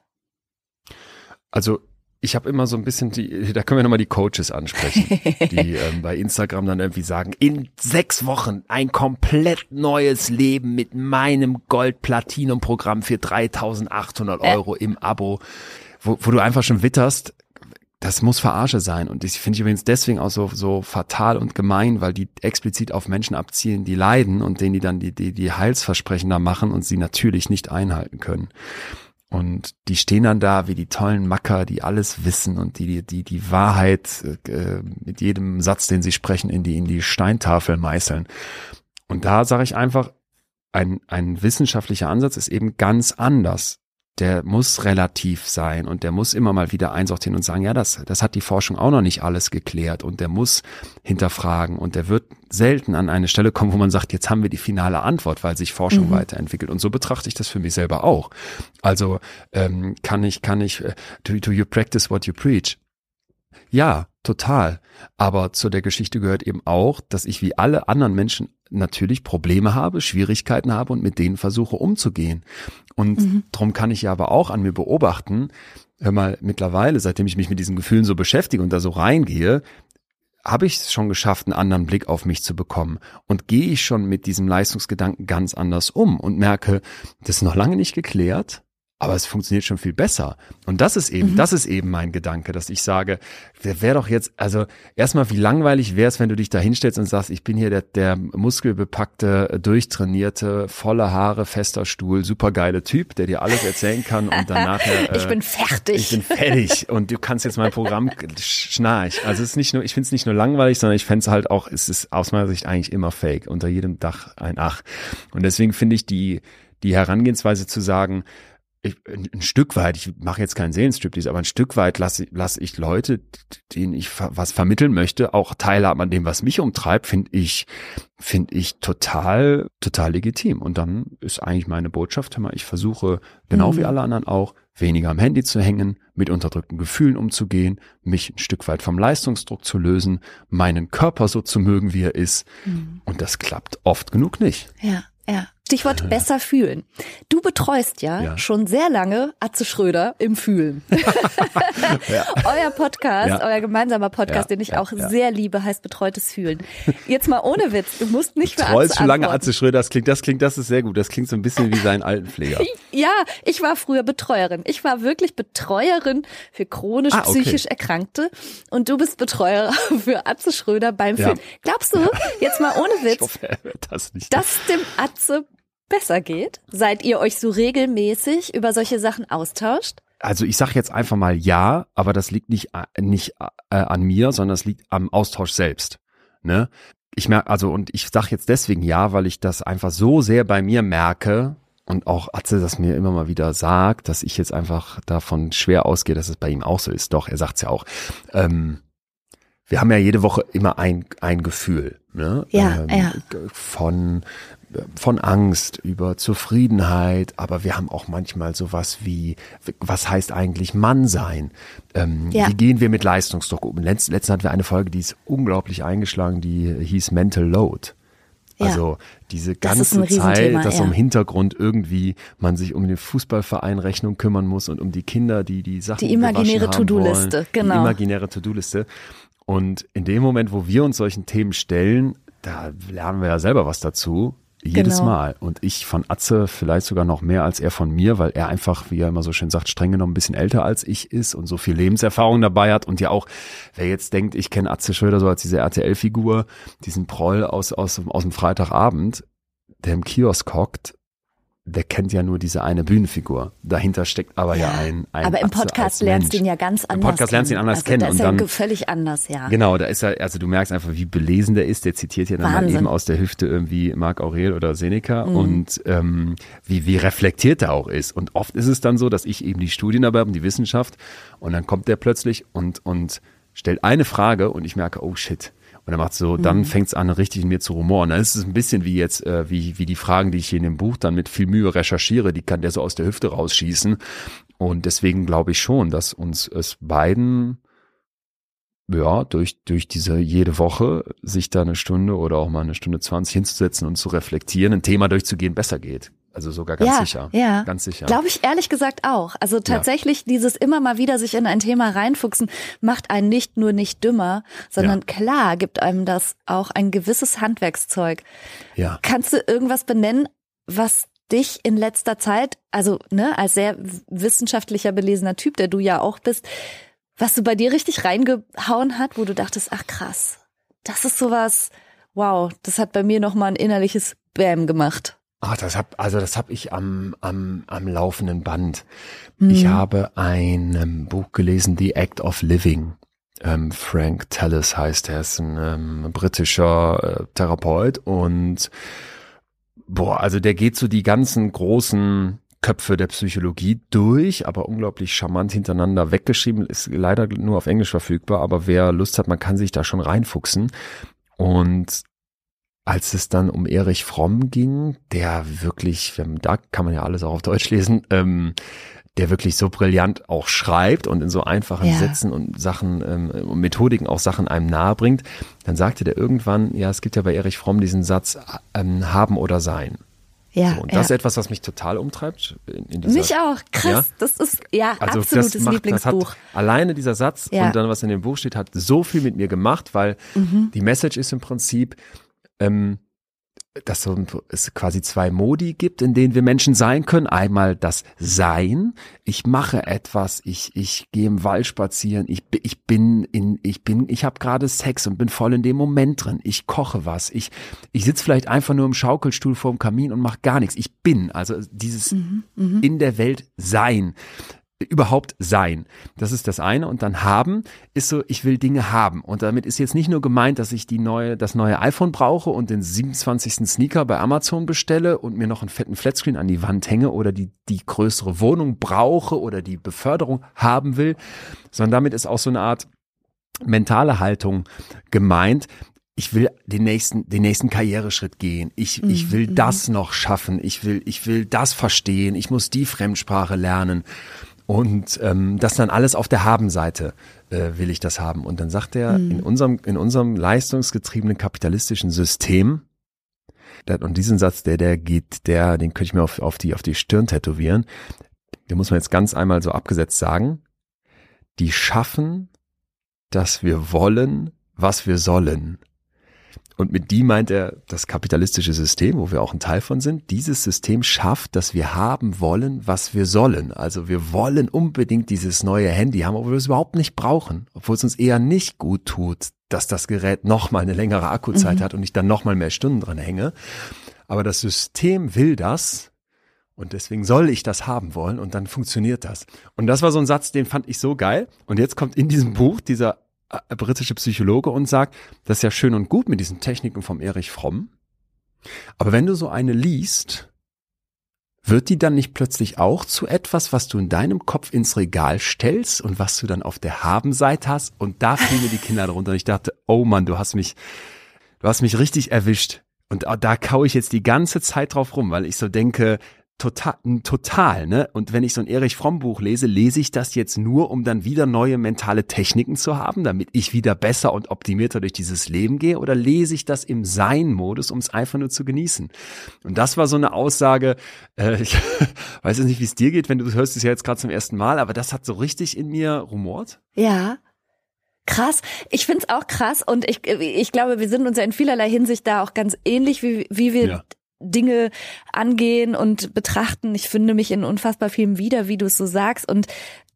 Also ich habe immer so ein bisschen da können wir nochmal die Coaches ansprechen, die bei Instagram dann irgendwie sagen, in 6 Wochen ein komplett neues Leben mit meinem Gold-Platinum-Programm für 3.800 Euro im Abo, wo du einfach schon witterst, das muss Verarsche sein. Und das finde ich übrigens deswegen auch so fatal und gemein, weil die explizit auf Menschen abzielen, die leiden und denen die dann die Heilsversprechen da machen und sie natürlich nicht einhalten können. Und die stehen dann da wie die tollen Macker, die alles wissen und die Wahrheit mit jedem Satz, den sie sprechen, in die Steintafel meißeln. Und da sage ich einfach, ein wissenschaftlicher Ansatz ist eben ganz anders. Der muss relativ sein und der muss immer mal wieder einsortieren und sagen, ja, das hat die Forschung auch noch nicht alles geklärt und der muss hinterfragen und der wird selten an eine Stelle kommen, wo man sagt, jetzt haben wir die finale Antwort, weil sich Forschung weiterentwickelt. Und so betrachte ich das für mich selber auch. Also kann ich do you practice what you preach? Ja, total. Aber zu der Geschichte gehört eben auch, dass ich wie alle anderen Menschen natürlich Probleme habe, Schwierigkeiten habe und mit denen versuche umzugehen. Und darum kann ich ja aber auch an mir beobachten, hör mal, mittlerweile, seitdem ich mich mit diesen Gefühlen so beschäftige und da so reingehe, habe ich es schon geschafft, einen anderen Blick auf mich zu bekommen. Und gehe ich schon mit diesem Leistungsgedanken ganz anders um und merke, das ist noch lange nicht geklärt, aber es funktioniert schon viel besser. Und das ist eben mein Gedanke, dass ich sage, wäre doch jetzt, also erstmal, wie langweilig wäre es, wenn du dich da hinstellst und sagst, ich bin hier der muskelbepackte, durchtrainierte, volle Haare, fester Stuhl, supergeile Typ, der dir alles erzählen kann und dann nachher ich bin fertig. Ich bin fertig und du kannst jetzt mein Programm schnarch. Also es ist nicht nur, ich finde es nicht nur langweilig, sondern ich fände es halt auch, es ist aus meiner Sicht eigentlich immer fake. Unter jedem Dach ein Ach. Und deswegen finde ich die Herangehensweise zu sagen, ein Stück weit, ich mache jetzt keinen Seelenstriptease, aber ein Stück weit lasse ich Leute, denen ich was vermitteln möchte, auch teilhaben an dem, was mich umtreibt, finde ich total legitim. Und dann ist eigentlich meine Botschaft immer, ich versuche, genau wie alle anderen auch, weniger am Handy zu hängen, mit unterdrückten Gefühlen umzugehen, mich ein Stück weit vom Leistungsdruck zu lösen, meinen Körper so zu mögen, wie er ist. Und das klappt oft genug nicht. Ja. Stichwort besser fühlen. Du betreust ja schon sehr lange Atze Schröder im Fühlen. Euer Podcast, euer gemeinsamer Podcast, den ich auch sehr liebe, heißt Betreutes Fühlen. Jetzt mal ohne Witz, du musst nicht für Atze antworten. Schon lange antworten. Atze Schröder, das ist sehr gut. Das klingt so ein bisschen wie sein Altenpfleger. Ja, ich war früher Betreuerin. Ich war wirklich Betreuerin für chronisch psychisch Erkrankte und du bist Betreuer für Atze Schröder beim Fühlen. Glaubst du, jetzt mal ohne Witz, ich hoffe, er hört das nicht. dass dem Atze besser geht? Seid ihr euch so regelmäßig über solche Sachen austauscht? Also ich sage jetzt einfach mal ja, aber das liegt nicht an mir, sondern es liegt am Austausch selbst. Ne? Ich merke, und ich sage jetzt deswegen ja, weil ich das einfach so sehr bei mir merke und auch Atze das mir immer mal wieder sagt, dass ich jetzt einfach davon schwer ausgehe, dass es bei ihm auch so ist. Doch, er sagt es ja auch. Wir haben ja jede Woche immer ein Gefühl, ne? Von Angst über Zufriedenheit, aber wir haben auch manchmal sowas wie, was heißt eigentlich Mann sein? Wie gehen wir mit Leistungsdruck um? Letztens hatten wir eine Folge, die ist unglaublich eingeschlagen, die hieß Mental Load. Also diese ganze Zeit, dass im Hintergrund irgendwie man sich um den Fußballverein Rechnung kümmern muss und um die Kinder, die Sachen die imaginäre To-Do-Liste, genau. Die imaginäre To-Do-Liste. Und in dem Moment, wo wir uns solchen Themen stellen, da lernen wir ja selber was dazu. Jedes Genau. Mal. Und ich von Atze vielleicht sogar noch mehr als er von mir, weil er einfach, wie er immer so schön sagt, streng genommen ein bisschen älter als ich ist und so viel Lebenserfahrung dabei hat. Und ja auch, wer jetzt denkt, ich kenne Atze Schröder so als diese RTL-Figur, diesen Proll aus dem Freitagabend, der im Kiosk hockt, der kennt ja nur diese eine Bühnenfigur. Dahinter steckt aber ja ein aber im Atze Podcast als lernst du Mensch. ihn ja ganz anders Im Podcast lernst du ihn anders kennen. Da ist und er dann völlig anders, ja. Genau, da ist er, also du merkst einfach, wie belesen der ist. Der zitiert ja dann mal Wahnsinn. eben aus der Hüfte irgendwie Marc Aurel oder Seneca und wie reflektiert er auch ist. Und oft ist es dann so, dass ich eben die Studien dabei habe und die Wissenschaft und dann kommt der plötzlich und stellt eine Frage und ich merke, oh shit. Und er macht so, dann fängt es an, richtig in mir zu rumoren. Dann ist es ein bisschen wie jetzt, wie die Fragen, die ich hier in dem Buch dann mit viel Mühe recherchiere, die kann der so aus der Hüfte rausschießen. Und deswegen glaube ich schon, dass uns es beiden, ja, durch diese jede Woche sich da eine Stunde oder auch mal eine Stunde 20 hinzusetzen und zu reflektieren, ein Thema durchzugehen, besser geht. Also sogar ganz sicher. Ja, ganz sicher. Glaube ich ehrlich gesagt auch. Also tatsächlich dieses immer mal wieder sich in ein Thema reinfuchsen, macht einen nicht nur nicht dümmer, sondern klar gibt einem das auch ein gewisses Handwerkszeug. Ja. Kannst du irgendwas benennen, was dich in letzter Zeit, also als sehr wissenschaftlicher belesener Typ, der du ja auch bist, was du bei dir richtig reingehauen hat, wo du dachtest, ach krass, das ist sowas, wow, das hat bei mir nochmal ein innerliches Bäm gemacht. Ach, das hab ich am laufenden Band. Ich habe ein Buch gelesen, The Act of Living. Frank Tallis heißt er, ist ein britischer Therapeut und also der geht so die ganzen großen Köpfe der Psychologie durch, aber unglaublich charmant hintereinander weggeschrieben, ist leider nur auf Englisch verfügbar, aber wer Lust hat, man kann sich da schon reinfuchsen. Und als es dann um Erich Fromm ging, der wirklich, da kann man ja alles auch auf Deutsch lesen, der wirklich so brillant auch schreibt und in so einfachen Sätzen und Sachen und Methodiken auch Sachen einem nahe bringt, dann sagte der irgendwann, ja, es gibt ja bei Erich Fromm diesen Satz, haben oder sein. Ja, so, und das ist etwas, was mich total umtreibt. Mich auch, krass. Ja? Das ist also absolutes Lieblingsbuch. Alleine dieser Satz und dann, was in dem Buch steht, hat so viel mit mir gemacht, weil die Message ist im Prinzip, dass es quasi zwei Modi gibt, in denen wir Menschen sein können. Einmal das Sein. Ich mache etwas, ich gehe im Wald spazieren, ich habe gerade Sex und bin voll in dem Moment drin. Ich koche was. Ich sitze vielleicht einfach nur im Schaukelstuhl vorm Kamin und mache gar nichts. Ich bin, also dieses in der Welt sein. Überhaupt sein. Das ist das eine. Und dann haben ist so, ich will Dinge haben. Und damit ist jetzt nicht nur gemeint, dass ich das neue iPhone brauche und den 27. Sneaker bei Amazon bestelle und mir noch einen fetten Flatscreen an die Wand hänge oder die größere Wohnung brauche oder die Beförderung haben will, sondern damit ist auch so eine Art mentale Haltung gemeint. Ich will den nächsten Karriereschritt gehen. Ich will das noch schaffen. Ich will das verstehen. Ich muss die Fremdsprache lernen. Und das dann alles auf der Haben-Seite will ich das haben. Und dann sagt er, in unserem leistungsgetriebenen kapitalistischen System, und diesen Satz, den könnte ich mir auf die Stirn tätowieren, den muss man jetzt ganz einmal so abgesetzt sagen, die schaffen, dass wir wollen, was wir sollen. Und mit die meint er das kapitalistische System, wo wir auch ein Teil von sind. Dieses System schafft, dass wir haben wollen, was wir sollen. Also wir wollen unbedingt dieses neue Handy haben, obwohl wir es überhaupt nicht brauchen. Obwohl es uns eher nicht gut tut, dass das Gerät nochmal eine längere Akkuzeit hat und ich dann nochmal mehr Stunden dran hänge. Aber das System will das und deswegen soll ich das haben wollen und dann funktioniert das. Und das war so ein Satz, den fand ich so geil. Und jetzt kommt in diesem Buch dieser britische Psychologe und sagt, das ist ja schön und gut mit diesen Techniken vom Erich Fromm, aber wenn du so eine liest, wird die dann nicht plötzlich auch zu etwas, was du in deinem Kopf ins Regal stellst und was du dann auf der Haben-Seite hast? Und da fielen mir die Kinder darunter und ich dachte, oh Mann, du hast mich richtig erwischt. Und da kaue ich jetzt die ganze Zeit drauf rum, weil ich so denke, total, ne? Und wenn ich so ein Erich Fromm Buch lese ich das jetzt nur, um dann wieder neue mentale Techniken zu haben, damit ich wieder besser und optimierter durch dieses Leben gehe, oder lese ich das im Sein-Modus, um es einfach nur zu genießen? Und das war so eine Aussage, ich weiß jetzt nicht, wie es dir geht, wenn du hörst es ja jetzt gerade zum ersten Mal, aber das hat so richtig in mir rumort. Ja. Krass. Ich find's auch krass und ich glaube, wir sind uns ja in vielerlei Hinsicht da auch ganz ähnlich, wie wir Dinge angehen und betrachten. Ich finde mich in unfassbar vielem wieder, wie du es so sagst. Und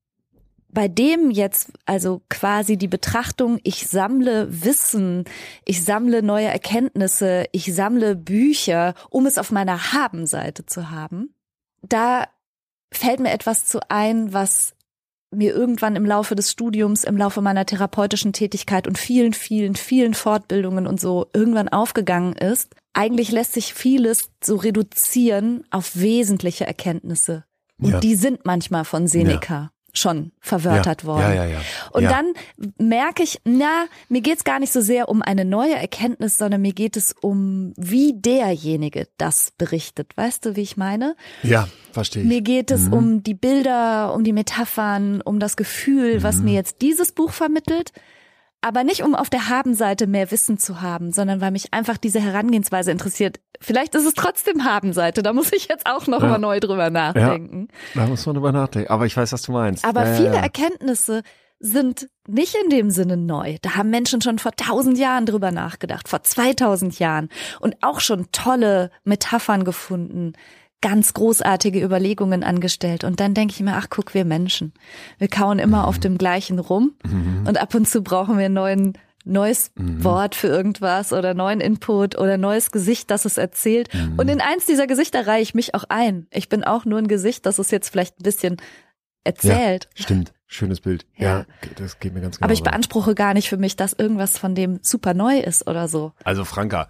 bei dem jetzt, also quasi die Betrachtung, ich sammle Wissen, ich sammle neue Erkenntnisse, ich sammle Bücher, um es auf meiner Haben-Seite zu haben, da fällt mir etwas zu ein, was mir irgendwann im Laufe des Studiums, im Laufe meiner therapeutischen Tätigkeit und vielen, vielen, vielen Fortbildungen und so irgendwann aufgegangen ist. Eigentlich lässt sich vieles so reduzieren auf wesentliche Erkenntnisse. Und die sind manchmal von Seneca schon verwörtert worden. Ja. Und dann merke ich, mir geht's gar nicht so sehr um eine neue Erkenntnis, sondern mir geht es um, wie derjenige das berichtet. Weißt du, wie ich meine? Ja, verstehe ich. Mir geht es um die Bilder, um die Metaphern, um das Gefühl, was mir jetzt dieses Buch vermittelt. Aber nicht, um auf der Habenseite mehr Wissen zu haben, sondern weil mich einfach diese Herangehensweise interessiert. Vielleicht ist es trotzdem Habenseite, da muss ich jetzt auch noch mal neu drüber nachdenken. Ja, da muss man drüber nachdenken. Aber ich weiß, was du meinst. Aber viele Erkenntnisse sind nicht in dem Sinne neu. Da haben Menschen schon vor 1000 Jahren drüber nachgedacht, vor 2000 Jahren und auch schon tolle Metaphern gefunden, ganz großartige Überlegungen angestellt. Und dann denke ich mir, ach guck, wir Menschen, wir kauen immer auf dem gleichen rum und ab und zu brauchen wir ein neues Wort für irgendwas oder neuen Input oder neues Gesicht, das es erzählt. Und in eins dieser Gesichter reihe ich mich auch ein. Ich bin auch nur ein Gesicht, das es jetzt vielleicht ein bisschen erzählt. Ja, stimmt. Schönes Bild. Ja, das geht mir ganz genau. Aber ich beanspruche gar nicht für mich, dass irgendwas von dem super neu ist oder so. Also Franka,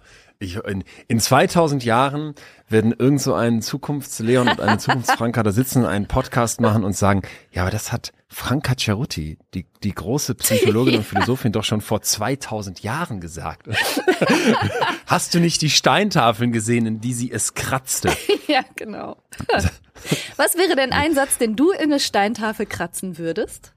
in 2000 Jahren werden irgend so ein Zukunftsleon und eine Zukunftsfranka da sitzen, einen Podcast machen und sagen, ja, aber das hat Franka Cerutti, die große Psychologin und Philosophin, doch schon vor 2000 Jahren gesagt. Hast du nicht die Steintafeln gesehen, in die sie es kratzte? Ja, genau. Was wäre denn ein Satz, den du in eine Steintafel kratzen würdest?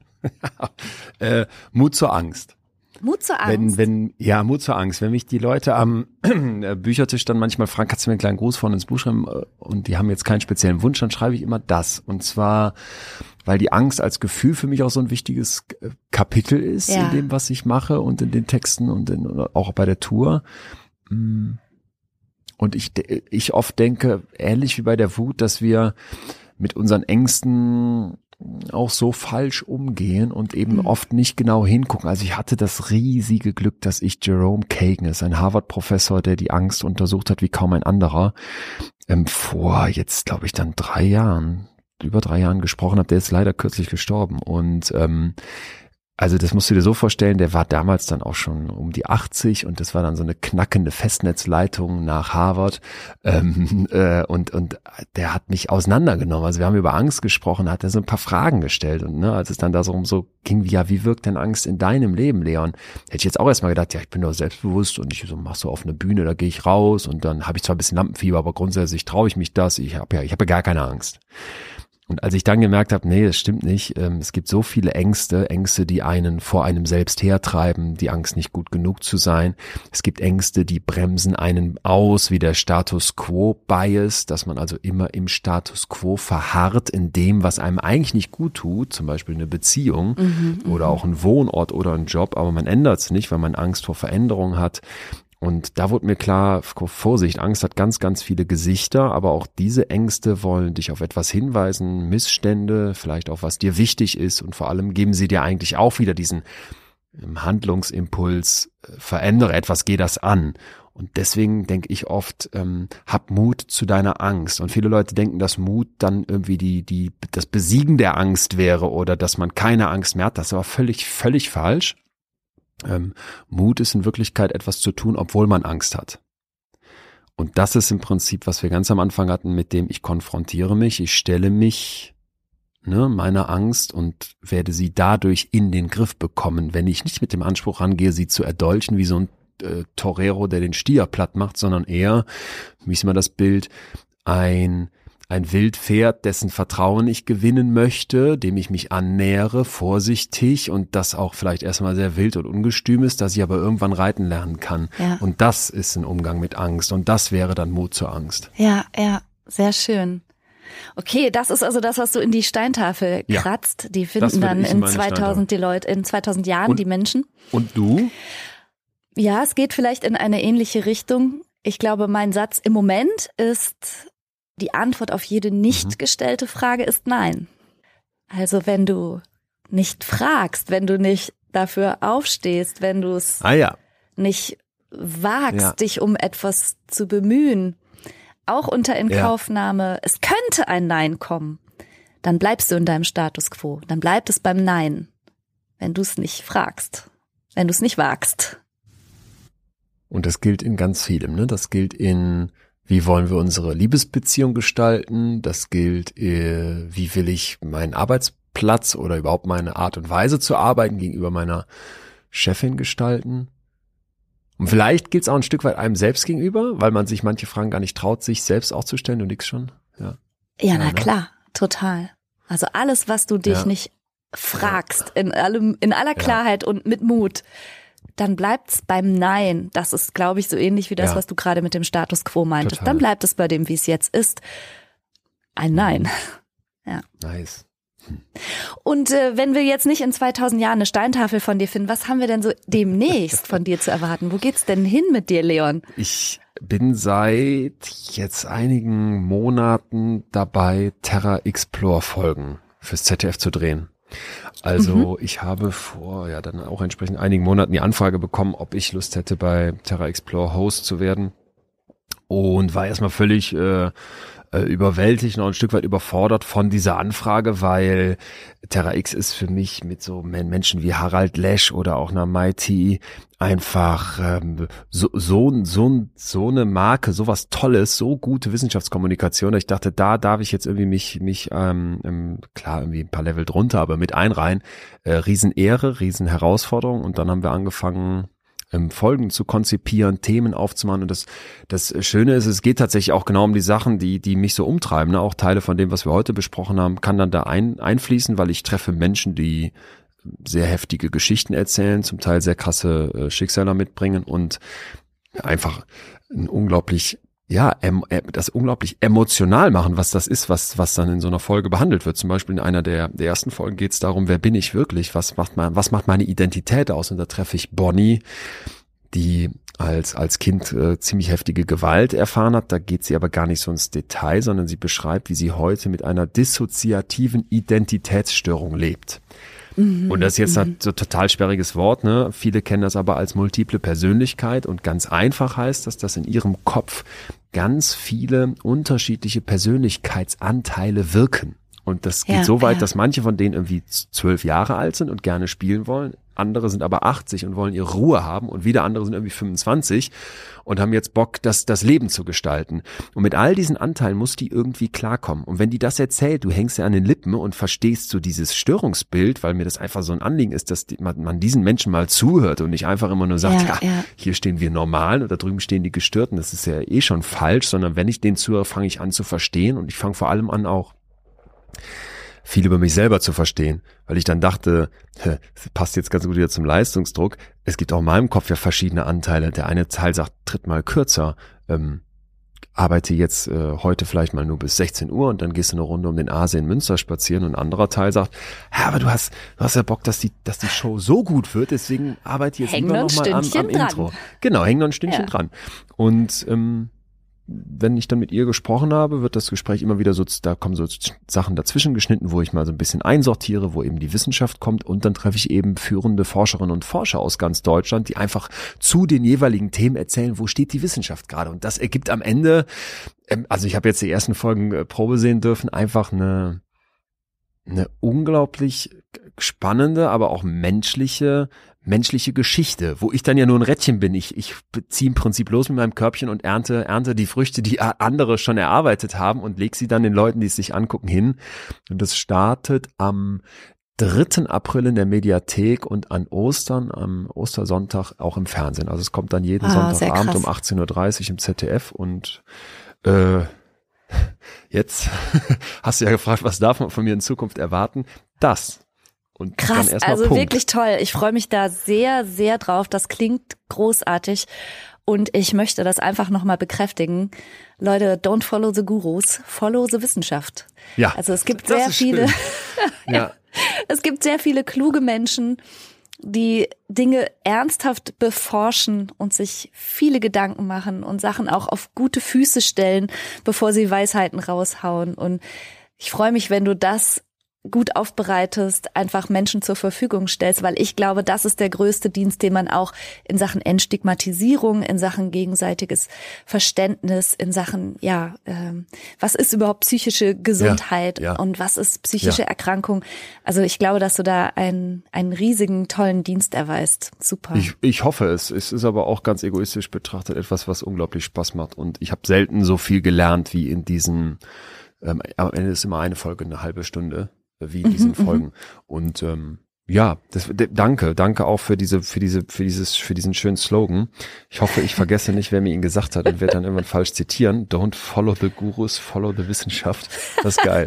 Mut zur Angst. Mut zur Angst? Mut zur Angst. Wenn mich die Leute am Büchertisch dann manchmal fragen, kannst du mir einen kleinen Gruß von ins Buch schreiben und die haben jetzt keinen speziellen Wunsch, dann schreibe ich immer das. Und zwar, weil die Angst als Gefühl für mich auch so ein wichtiges Kapitel ist in dem, was ich mache und in den Texten und auch bei der Tour. Und ich oft denke, ähnlich wie bei der Wut, dass wir mit unseren Ängsten auch so falsch umgehen und eben oft nicht genau hingucken. Also ich hatte das riesige Glück, dass ich Jerome Kagan, ist ein Harvard-Professor, der die Angst untersucht hat wie kaum ein anderer, vor jetzt glaube ich dann über 3 Jahren gesprochen habe. Der ist leider kürzlich gestorben und also das musst du dir so vorstellen, der war damals dann auch schon um die 80 und das war dann so eine knackende Festnetzleitung nach Harvard und der hat mich auseinandergenommen. Also wir haben über Angst gesprochen, hat er so ein paar Fragen gestellt und als es dann da so ging, wie wirkt denn Angst in deinem Leben, Leon? Hätte ich jetzt auch erstmal gedacht, ja, ich bin doch selbstbewusst und ich mach so auf eine Bühne, da gehe ich raus und dann habe ich zwar ein bisschen Lampenfieber, aber grundsätzlich traue ich mich das, ich habe ja gar keine Angst. Und als ich dann gemerkt habe, nee, das stimmt nicht, es gibt so viele Ängste, die einen vor einem selbst hertreiben, die Angst nicht gut genug zu sein. Es gibt Ängste, die bremsen einen aus, wie der Status Quo Bias, dass man also immer im Status Quo verharrt in dem, was einem eigentlich nicht gut tut, zum Beispiel eine Beziehung oder auch ein Wohnort oder ein Job, aber man ändert es nicht, weil man Angst vor Veränderung hat. Und da wurde mir klar, Vorsicht, Angst hat ganz, ganz viele Gesichter, aber auch diese Ängste wollen dich auf etwas hinweisen, Missstände, vielleicht auch was dir wichtig ist und vor allem geben sie dir eigentlich auch wieder diesen Handlungsimpuls, verändere etwas, geh das an. Und deswegen denke ich oft, hab Mut zu deiner Angst. Und viele Leute denken, dass Mut dann irgendwie das Besiegen der Angst wäre oder dass man keine Angst mehr hat. Das ist aber völlig, völlig falsch. Mut ist in Wirklichkeit etwas zu tun, obwohl man Angst hat. Und das ist im Prinzip, was wir ganz am Anfang hatten, mit dem ich konfrontiere mich, ich stelle mich meiner Angst und werde sie dadurch in den Griff bekommen, wenn ich nicht mit dem Anspruch rangehe, sie zu erdolchen, wie so ein Torero, der den Stier platt macht, sondern eher, wie ist mal das Bild, ein Wildpferd, dessen Vertrauen ich gewinnen möchte, dem ich mich annähere, vorsichtig und das auch vielleicht erstmal sehr wild und ungestüm ist, dass ich aber irgendwann reiten lernen kann. Ja. Und das ist ein Umgang mit Angst und das wäre dann Mut zur Angst. Ja, sehr schön. Okay, das ist also das, was du in die Steintafel kratzt. Die finden dann in 2000 die Leute, in 2000 Jahren die Menschen. Und du? Ja, es geht vielleicht in eine ähnliche Richtung. Ich glaube, mein Satz im Moment ist, die Antwort auf jede nicht gestellte Frage ist nein. Also wenn du nicht fragst, wenn du nicht dafür aufstehst, wenn du es nicht wagst, dich um etwas zu bemühen, auch unter Inkaufnahme, es könnte ein Nein kommen, dann bleibst du in deinem Status quo, dann bleibt es beim Nein, wenn du es nicht fragst, wenn du es nicht wagst. Und das gilt in ganz vielem, ne? Das gilt in, wie wollen wir unsere Liebesbeziehung gestalten? Das gilt, wie will ich meinen Arbeitsplatz oder überhaupt meine Art und Weise zu arbeiten gegenüber meiner Chefin gestalten? Und vielleicht gilt es auch ein Stück weit einem selbst gegenüber, weil man sich manche Fragen gar nicht traut, sich selbst auch zu stellen. Du nix schon? Ja, na klar, total. Also alles, was du dich nicht fragst, in aller Klarheit und mit Mut, dann bleibt's beim Nein. Das ist, glaube ich, so ähnlich wie das, was du gerade mit dem Status quo meintest. Total. Dann bleibt es bei dem, wie es jetzt ist. Ein Nein. Ja. Nice. Und wenn wir jetzt nicht in 2000 Jahren eine Steintafel von dir finden, was haben wir denn so demnächst von dir zu erwarten? Wo geht's denn hin mit dir, Leon? Ich bin seit jetzt einigen Monaten dabei, Terra Explore Folgen fürs ZDF zu drehen. Also ich habe vor dann auch entsprechend einigen Monaten die Anfrage bekommen, ob ich Lust hätte, bei Terra Explore Host zu werden, und war erstmal völlig überwältigt und ein Stück weit überfordert von dieser Anfrage, weil Terra X ist für mich mit so Menschen wie Harald Lesch oder auch einer Mighty einfach so eine Marke, so was Tolles, so gute Wissenschaftskommunikation. Ich dachte, da darf ich jetzt irgendwie mich klar irgendwie ein paar Level drunter, aber mit einreihen. Riesenehre, Riesenherausforderung. Und dann haben wir angefangen, Folgen zu konzipieren, Themen aufzumachen, und das Schöne ist, es geht tatsächlich auch genau um die Sachen, die mich so umtreiben, ne? Auch Teile von dem, was wir heute besprochen haben, kann dann da einfließen, weil ich treffe Menschen, die sehr heftige Geschichten erzählen, zum Teil sehr krasse Schicksale mitbringen und einfach ein unglaublich das unglaublich emotional machen, was das ist, was dann in so einer Folge behandelt wird. Zum Beispiel in einer der ersten Folgen geht es darum, wer bin ich wirklich? Was macht meine Identität aus? Und da treffe ich Bonnie, die als Kind ziemlich heftige Gewalt erfahren hat. Da geht sie aber gar nicht so ins Detail, sondern sie beschreibt, wie sie heute mit einer dissoziativen Identitätsstörung lebt. Und das ist jetzt halt so total sperriges Wort, ne? Viele kennen das aber als multiple Persönlichkeit, und ganz einfach heißt das, dass in ihrem Kopf ganz viele unterschiedliche Persönlichkeitsanteile wirken. Und das geht so weit, dass manche von denen irgendwie 12 Jahre alt sind und gerne spielen wollen. Andere sind aber 80 und wollen ihre Ruhe haben, und wieder andere sind irgendwie 25 und haben jetzt Bock, das Leben zu gestalten. Und mit all diesen Anteilen muss die irgendwie klarkommen. Und wenn die das erzählt, du hängst ja an den Lippen und verstehst so dieses Störungsbild, weil mir das einfach so ein Anliegen ist, dass man diesen Menschen mal zuhört und nicht einfach immer nur sagt, hier stehen wir normal und da drüben stehen die Gestörten. Das ist ja eh schon falsch, sondern wenn ich denen zuhöre, fange ich an zu verstehen, und ich fange vor allem an, auch viel über mich selber zu verstehen, weil ich dann dachte, das passt jetzt ganz gut wieder zum Leistungsdruck, es gibt auch in meinem Kopf ja verschiedene Anteile. Der eine Teil sagt, tritt mal kürzer, arbeite jetzt heute vielleicht mal nur bis 16 Uhr und dann gehst du eine Runde um den Aasee in Münster spazieren, und ein anderer Teil sagt, ja, aber du hast ja Bock, dass die Show so gut wird, deswegen arbeite jetzt lieber nochmal am Intro. Genau, häng noch ein Stündchen dran. Und wenn ich dann mit ihr gesprochen habe, wird das Gespräch immer wieder so, da kommen so Sachen dazwischen geschnitten, wo ich mal so ein bisschen einsortiere, wo eben die Wissenschaft kommt, und dann treffe ich eben führende Forscherinnen und Forscher aus ganz Deutschland, die einfach zu den jeweiligen Themen erzählen, wo steht die Wissenschaft gerade. Und das ergibt am Ende, also ich habe jetzt die ersten Folgen Probe sehen dürfen, einfach eine unglaublich spannende, aber auch menschliche Geschichte, wo ich dann ja nur ein Rädchen bin. Ich ziehe im Prinzip los mit meinem Körbchen und ernte die Früchte, die andere schon erarbeitet haben, und lege sie dann den Leuten, die es sich angucken, hin. Und das startet am 3. April in der Mediathek und an Ostern, am Ostersonntag auch im Fernsehen. Also es kommt dann jeden Sonntagabend um 18:30 Uhr im ZDF, und jetzt hast du ja gefragt, was darf man von mir in Zukunft erwarten? Das. Und krass, dann also Punkt. Wirklich toll. Ich freue mich da sehr, sehr drauf. Das klingt großartig. Und ich möchte das einfach nochmal bekräftigen. Leute, don't follow the Gurus, follow the Wissenschaft. Ja. Also es gibt sehr viele, es gibt sehr viele kluge Menschen, die Dinge ernsthaft beforschen und sich viele Gedanken machen und Sachen auch auf gute Füße stellen, bevor sie Weisheiten raushauen. Und ich freue mich, wenn du das gut aufbereitest, einfach Menschen zur Verfügung stellst, weil ich glaube, das ist der größte Dienst, den man auch in Sachen Entstigmatisierung, in Sachen gegenseitiges Verständnis, in Sachen, was ist überhaupt psychische Gesundheit und was ist psychische Erkrankung? Also ich glaube, dass du da einen riesigen, tollen Dienst erweist. Super. Ich hoffe es. Es ist aber auch ganz egoistisch betrachtet etwas, was unglaublich Spaß macht. Und ich habe selten so viel gelernt wie in diesen, am Ende ist immer eine Folge, eine halbe Stunde, wie in diesen Folgen. Und danke auch für diesen schönen Slogan. Ich hoffe, ich vergesse nicht, wer mir ihn gesagt hat und werde dann irgendwann falsch zitieren. Don't follow the Gurus, follow the Wissenschaft. Das ist geil.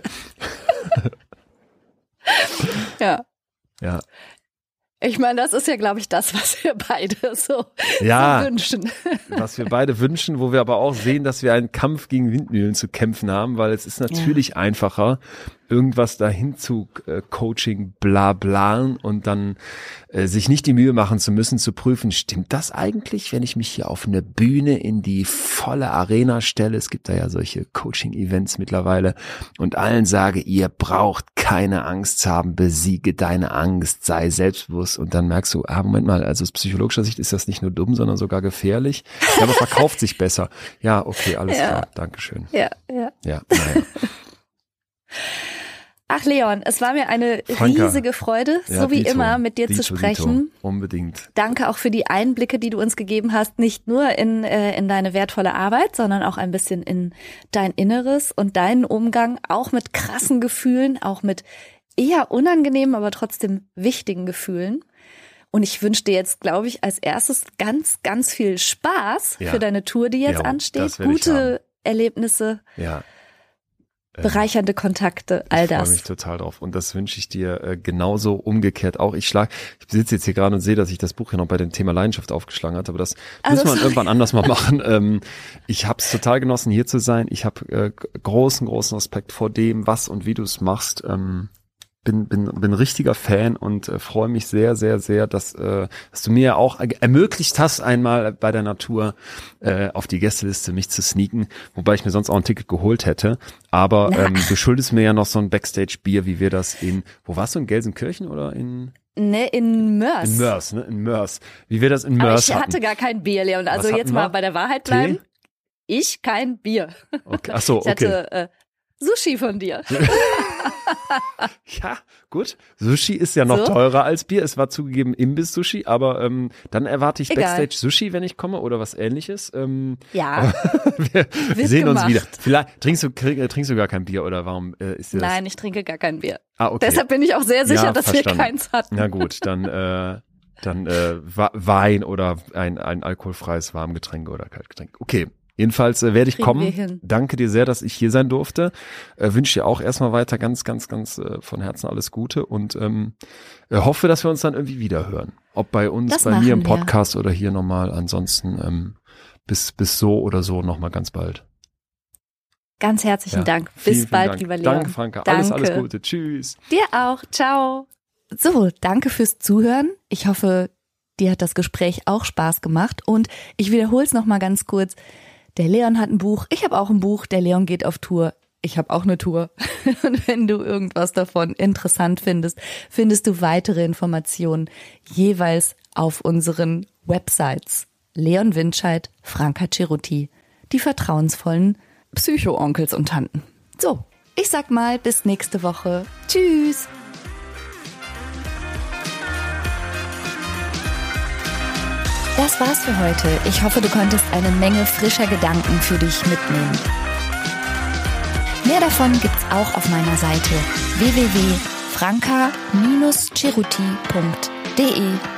Ja. Ja. Ich meine, das ist ja, glaube ich, das, was wir beide so wünschen. Was wir beide wünschen, wo wir aber auch sehen, dass wir einen Kampf gegen Windmühlen zu kämpfen haben, weil es ist natürlich einfacher, irgendwas dahin zu Coaching bla blaen und dann sich nicht die Mühe machen zu müssen, zu prüfen, stimmt das eigentlich, wenn ich mich hier auf eine Bühne in die volle Arena stelle? Es gibt da ja solche Coaching-Events mittlerweile und allen sage, ihr braucht keine Angst haben, besiege deine Angst, sei selbstbewusst und dann merkst du, Moment mal, also aus psychologischer Sicht ist das nicht nur dumm, sondern sogar gefährlich, aber verkauft sich besser. Ja, okay, alles klar, Dankeschön. Ja, naja. Ach Leon, es war mir eine riesige Freude, so wie immer, mit dir zu sprechen. Unbedingt. Danke auch für die Einblicke, die du uns gegeben hast, nicht nur in deine wertvolle Arbeit, sondern auch ein bisschen in dein Inneres und deinen Umgang, auch mit krassen Gefühlen, auch mit eher unangenehmen, aber trotzdem wichtigen Gefühlen. Und ich wünsche dir jetzt, glaube ich, als erstes ganz, ganz viel Spaß für deine Tour, die jetzt ansteht. Gute Erlebnisse. Ja. Bereichernde Kontakte, all das. Ich freue mich total drauf und das wünsche ich dir genauso umgekehrt auch. Ich sitze jetzt hier gerade und sehe, dass ich das Buch ja noch bei dem Thema Leidenschaft aufgeschlagen hatte, aber das müssen wir irgendwann anders mal machen. Ich habe es total genossen, hier zu sein. Ich habe großen Respekt vor dem, was und wie du es machst. Bin richtiger Fan und freue mich sehr, sehr, sehr, dass du mir auch ermöglicht hast, einmal bei der Natur auf die Gästeliste mich zu sneaken, wobei ich mir sonst auch ein Ticket geholt hätte. Aber du schuldest mir ja noch so ein Backstage-Bier, wie wir das wo warst du, in Gelsenkirchen oder in... Ne, in Mörs. In Mörs. Wie wir das in Mörs hatten. Ich hatte gar kein Bier, Leon. Also jetzt mal bei der Wahrheit bleiben. Tee? Ich kein Bier. Okay. Ach so, okay. Ich hatte Sushi von dir. Ja, gut. Sushi ist ja noch teurer als Bier. Es war zugegeben Imbiss-Sushi, aber dann erwarte ich Backstage-Sushi, wenn ich komme oder was Ähnliches. Ja. Wir sehen uns wieder. Vielleicht trinkst du gar kein Bier oder warum ist das? Nein, ich trinke gar kein Bier. Ah, okay. Deshalb bin ich auch sehr sicher, dass wir keins hatten. Na gut, dann Wein oder ein alkoholfreies Warmgetränk oder Kaltgetränk. Okay. Jedenfalls werde ich kommen. Danke dir sehr, dass ich hier sein durfte. Wünsche dir auch erstmal weiter ganz, ganz, ganz von Herzen alles Gute und hoffe, dass wir uns dann irgendwie wieder hören. Ob bei uns, bei mir im Podcast oder hier nochmal. Ansonsten bis so oder so nochmal ganz bald. Ganz herzlichen Dank. Bis bald, Dank. Lieber Leon. Danke, Franka. Alles Gute. Tschüss. Dir auch. Ciao. So, danke fürs Zuhören. Ich hoffe, dir hat das Gespräch auch Spaß gemacht und ich wiederhole es nochmal ganz kurz. Der Leon hat ein Buch, ich habe auch ein Buch, der Leon geht auf Tour, ich habe auch eine Tour. Und wenn du irgendwas davon interessant findest, findest du weitere Informationen jeweils auf unseren Websites. Leon Winscheid, Franka Cerutti, die vertrauensvollen Psycho-Onkels und Tanten. So, ich sag mal bis nächste Woche. Tschüss! Das war's für heute. Ich hoffe, du konntest eine Menge frischer Gedanken für dich mitnehmen. Mehr davon gibt's auch auf meiner Seite www.franka-cerutti.de.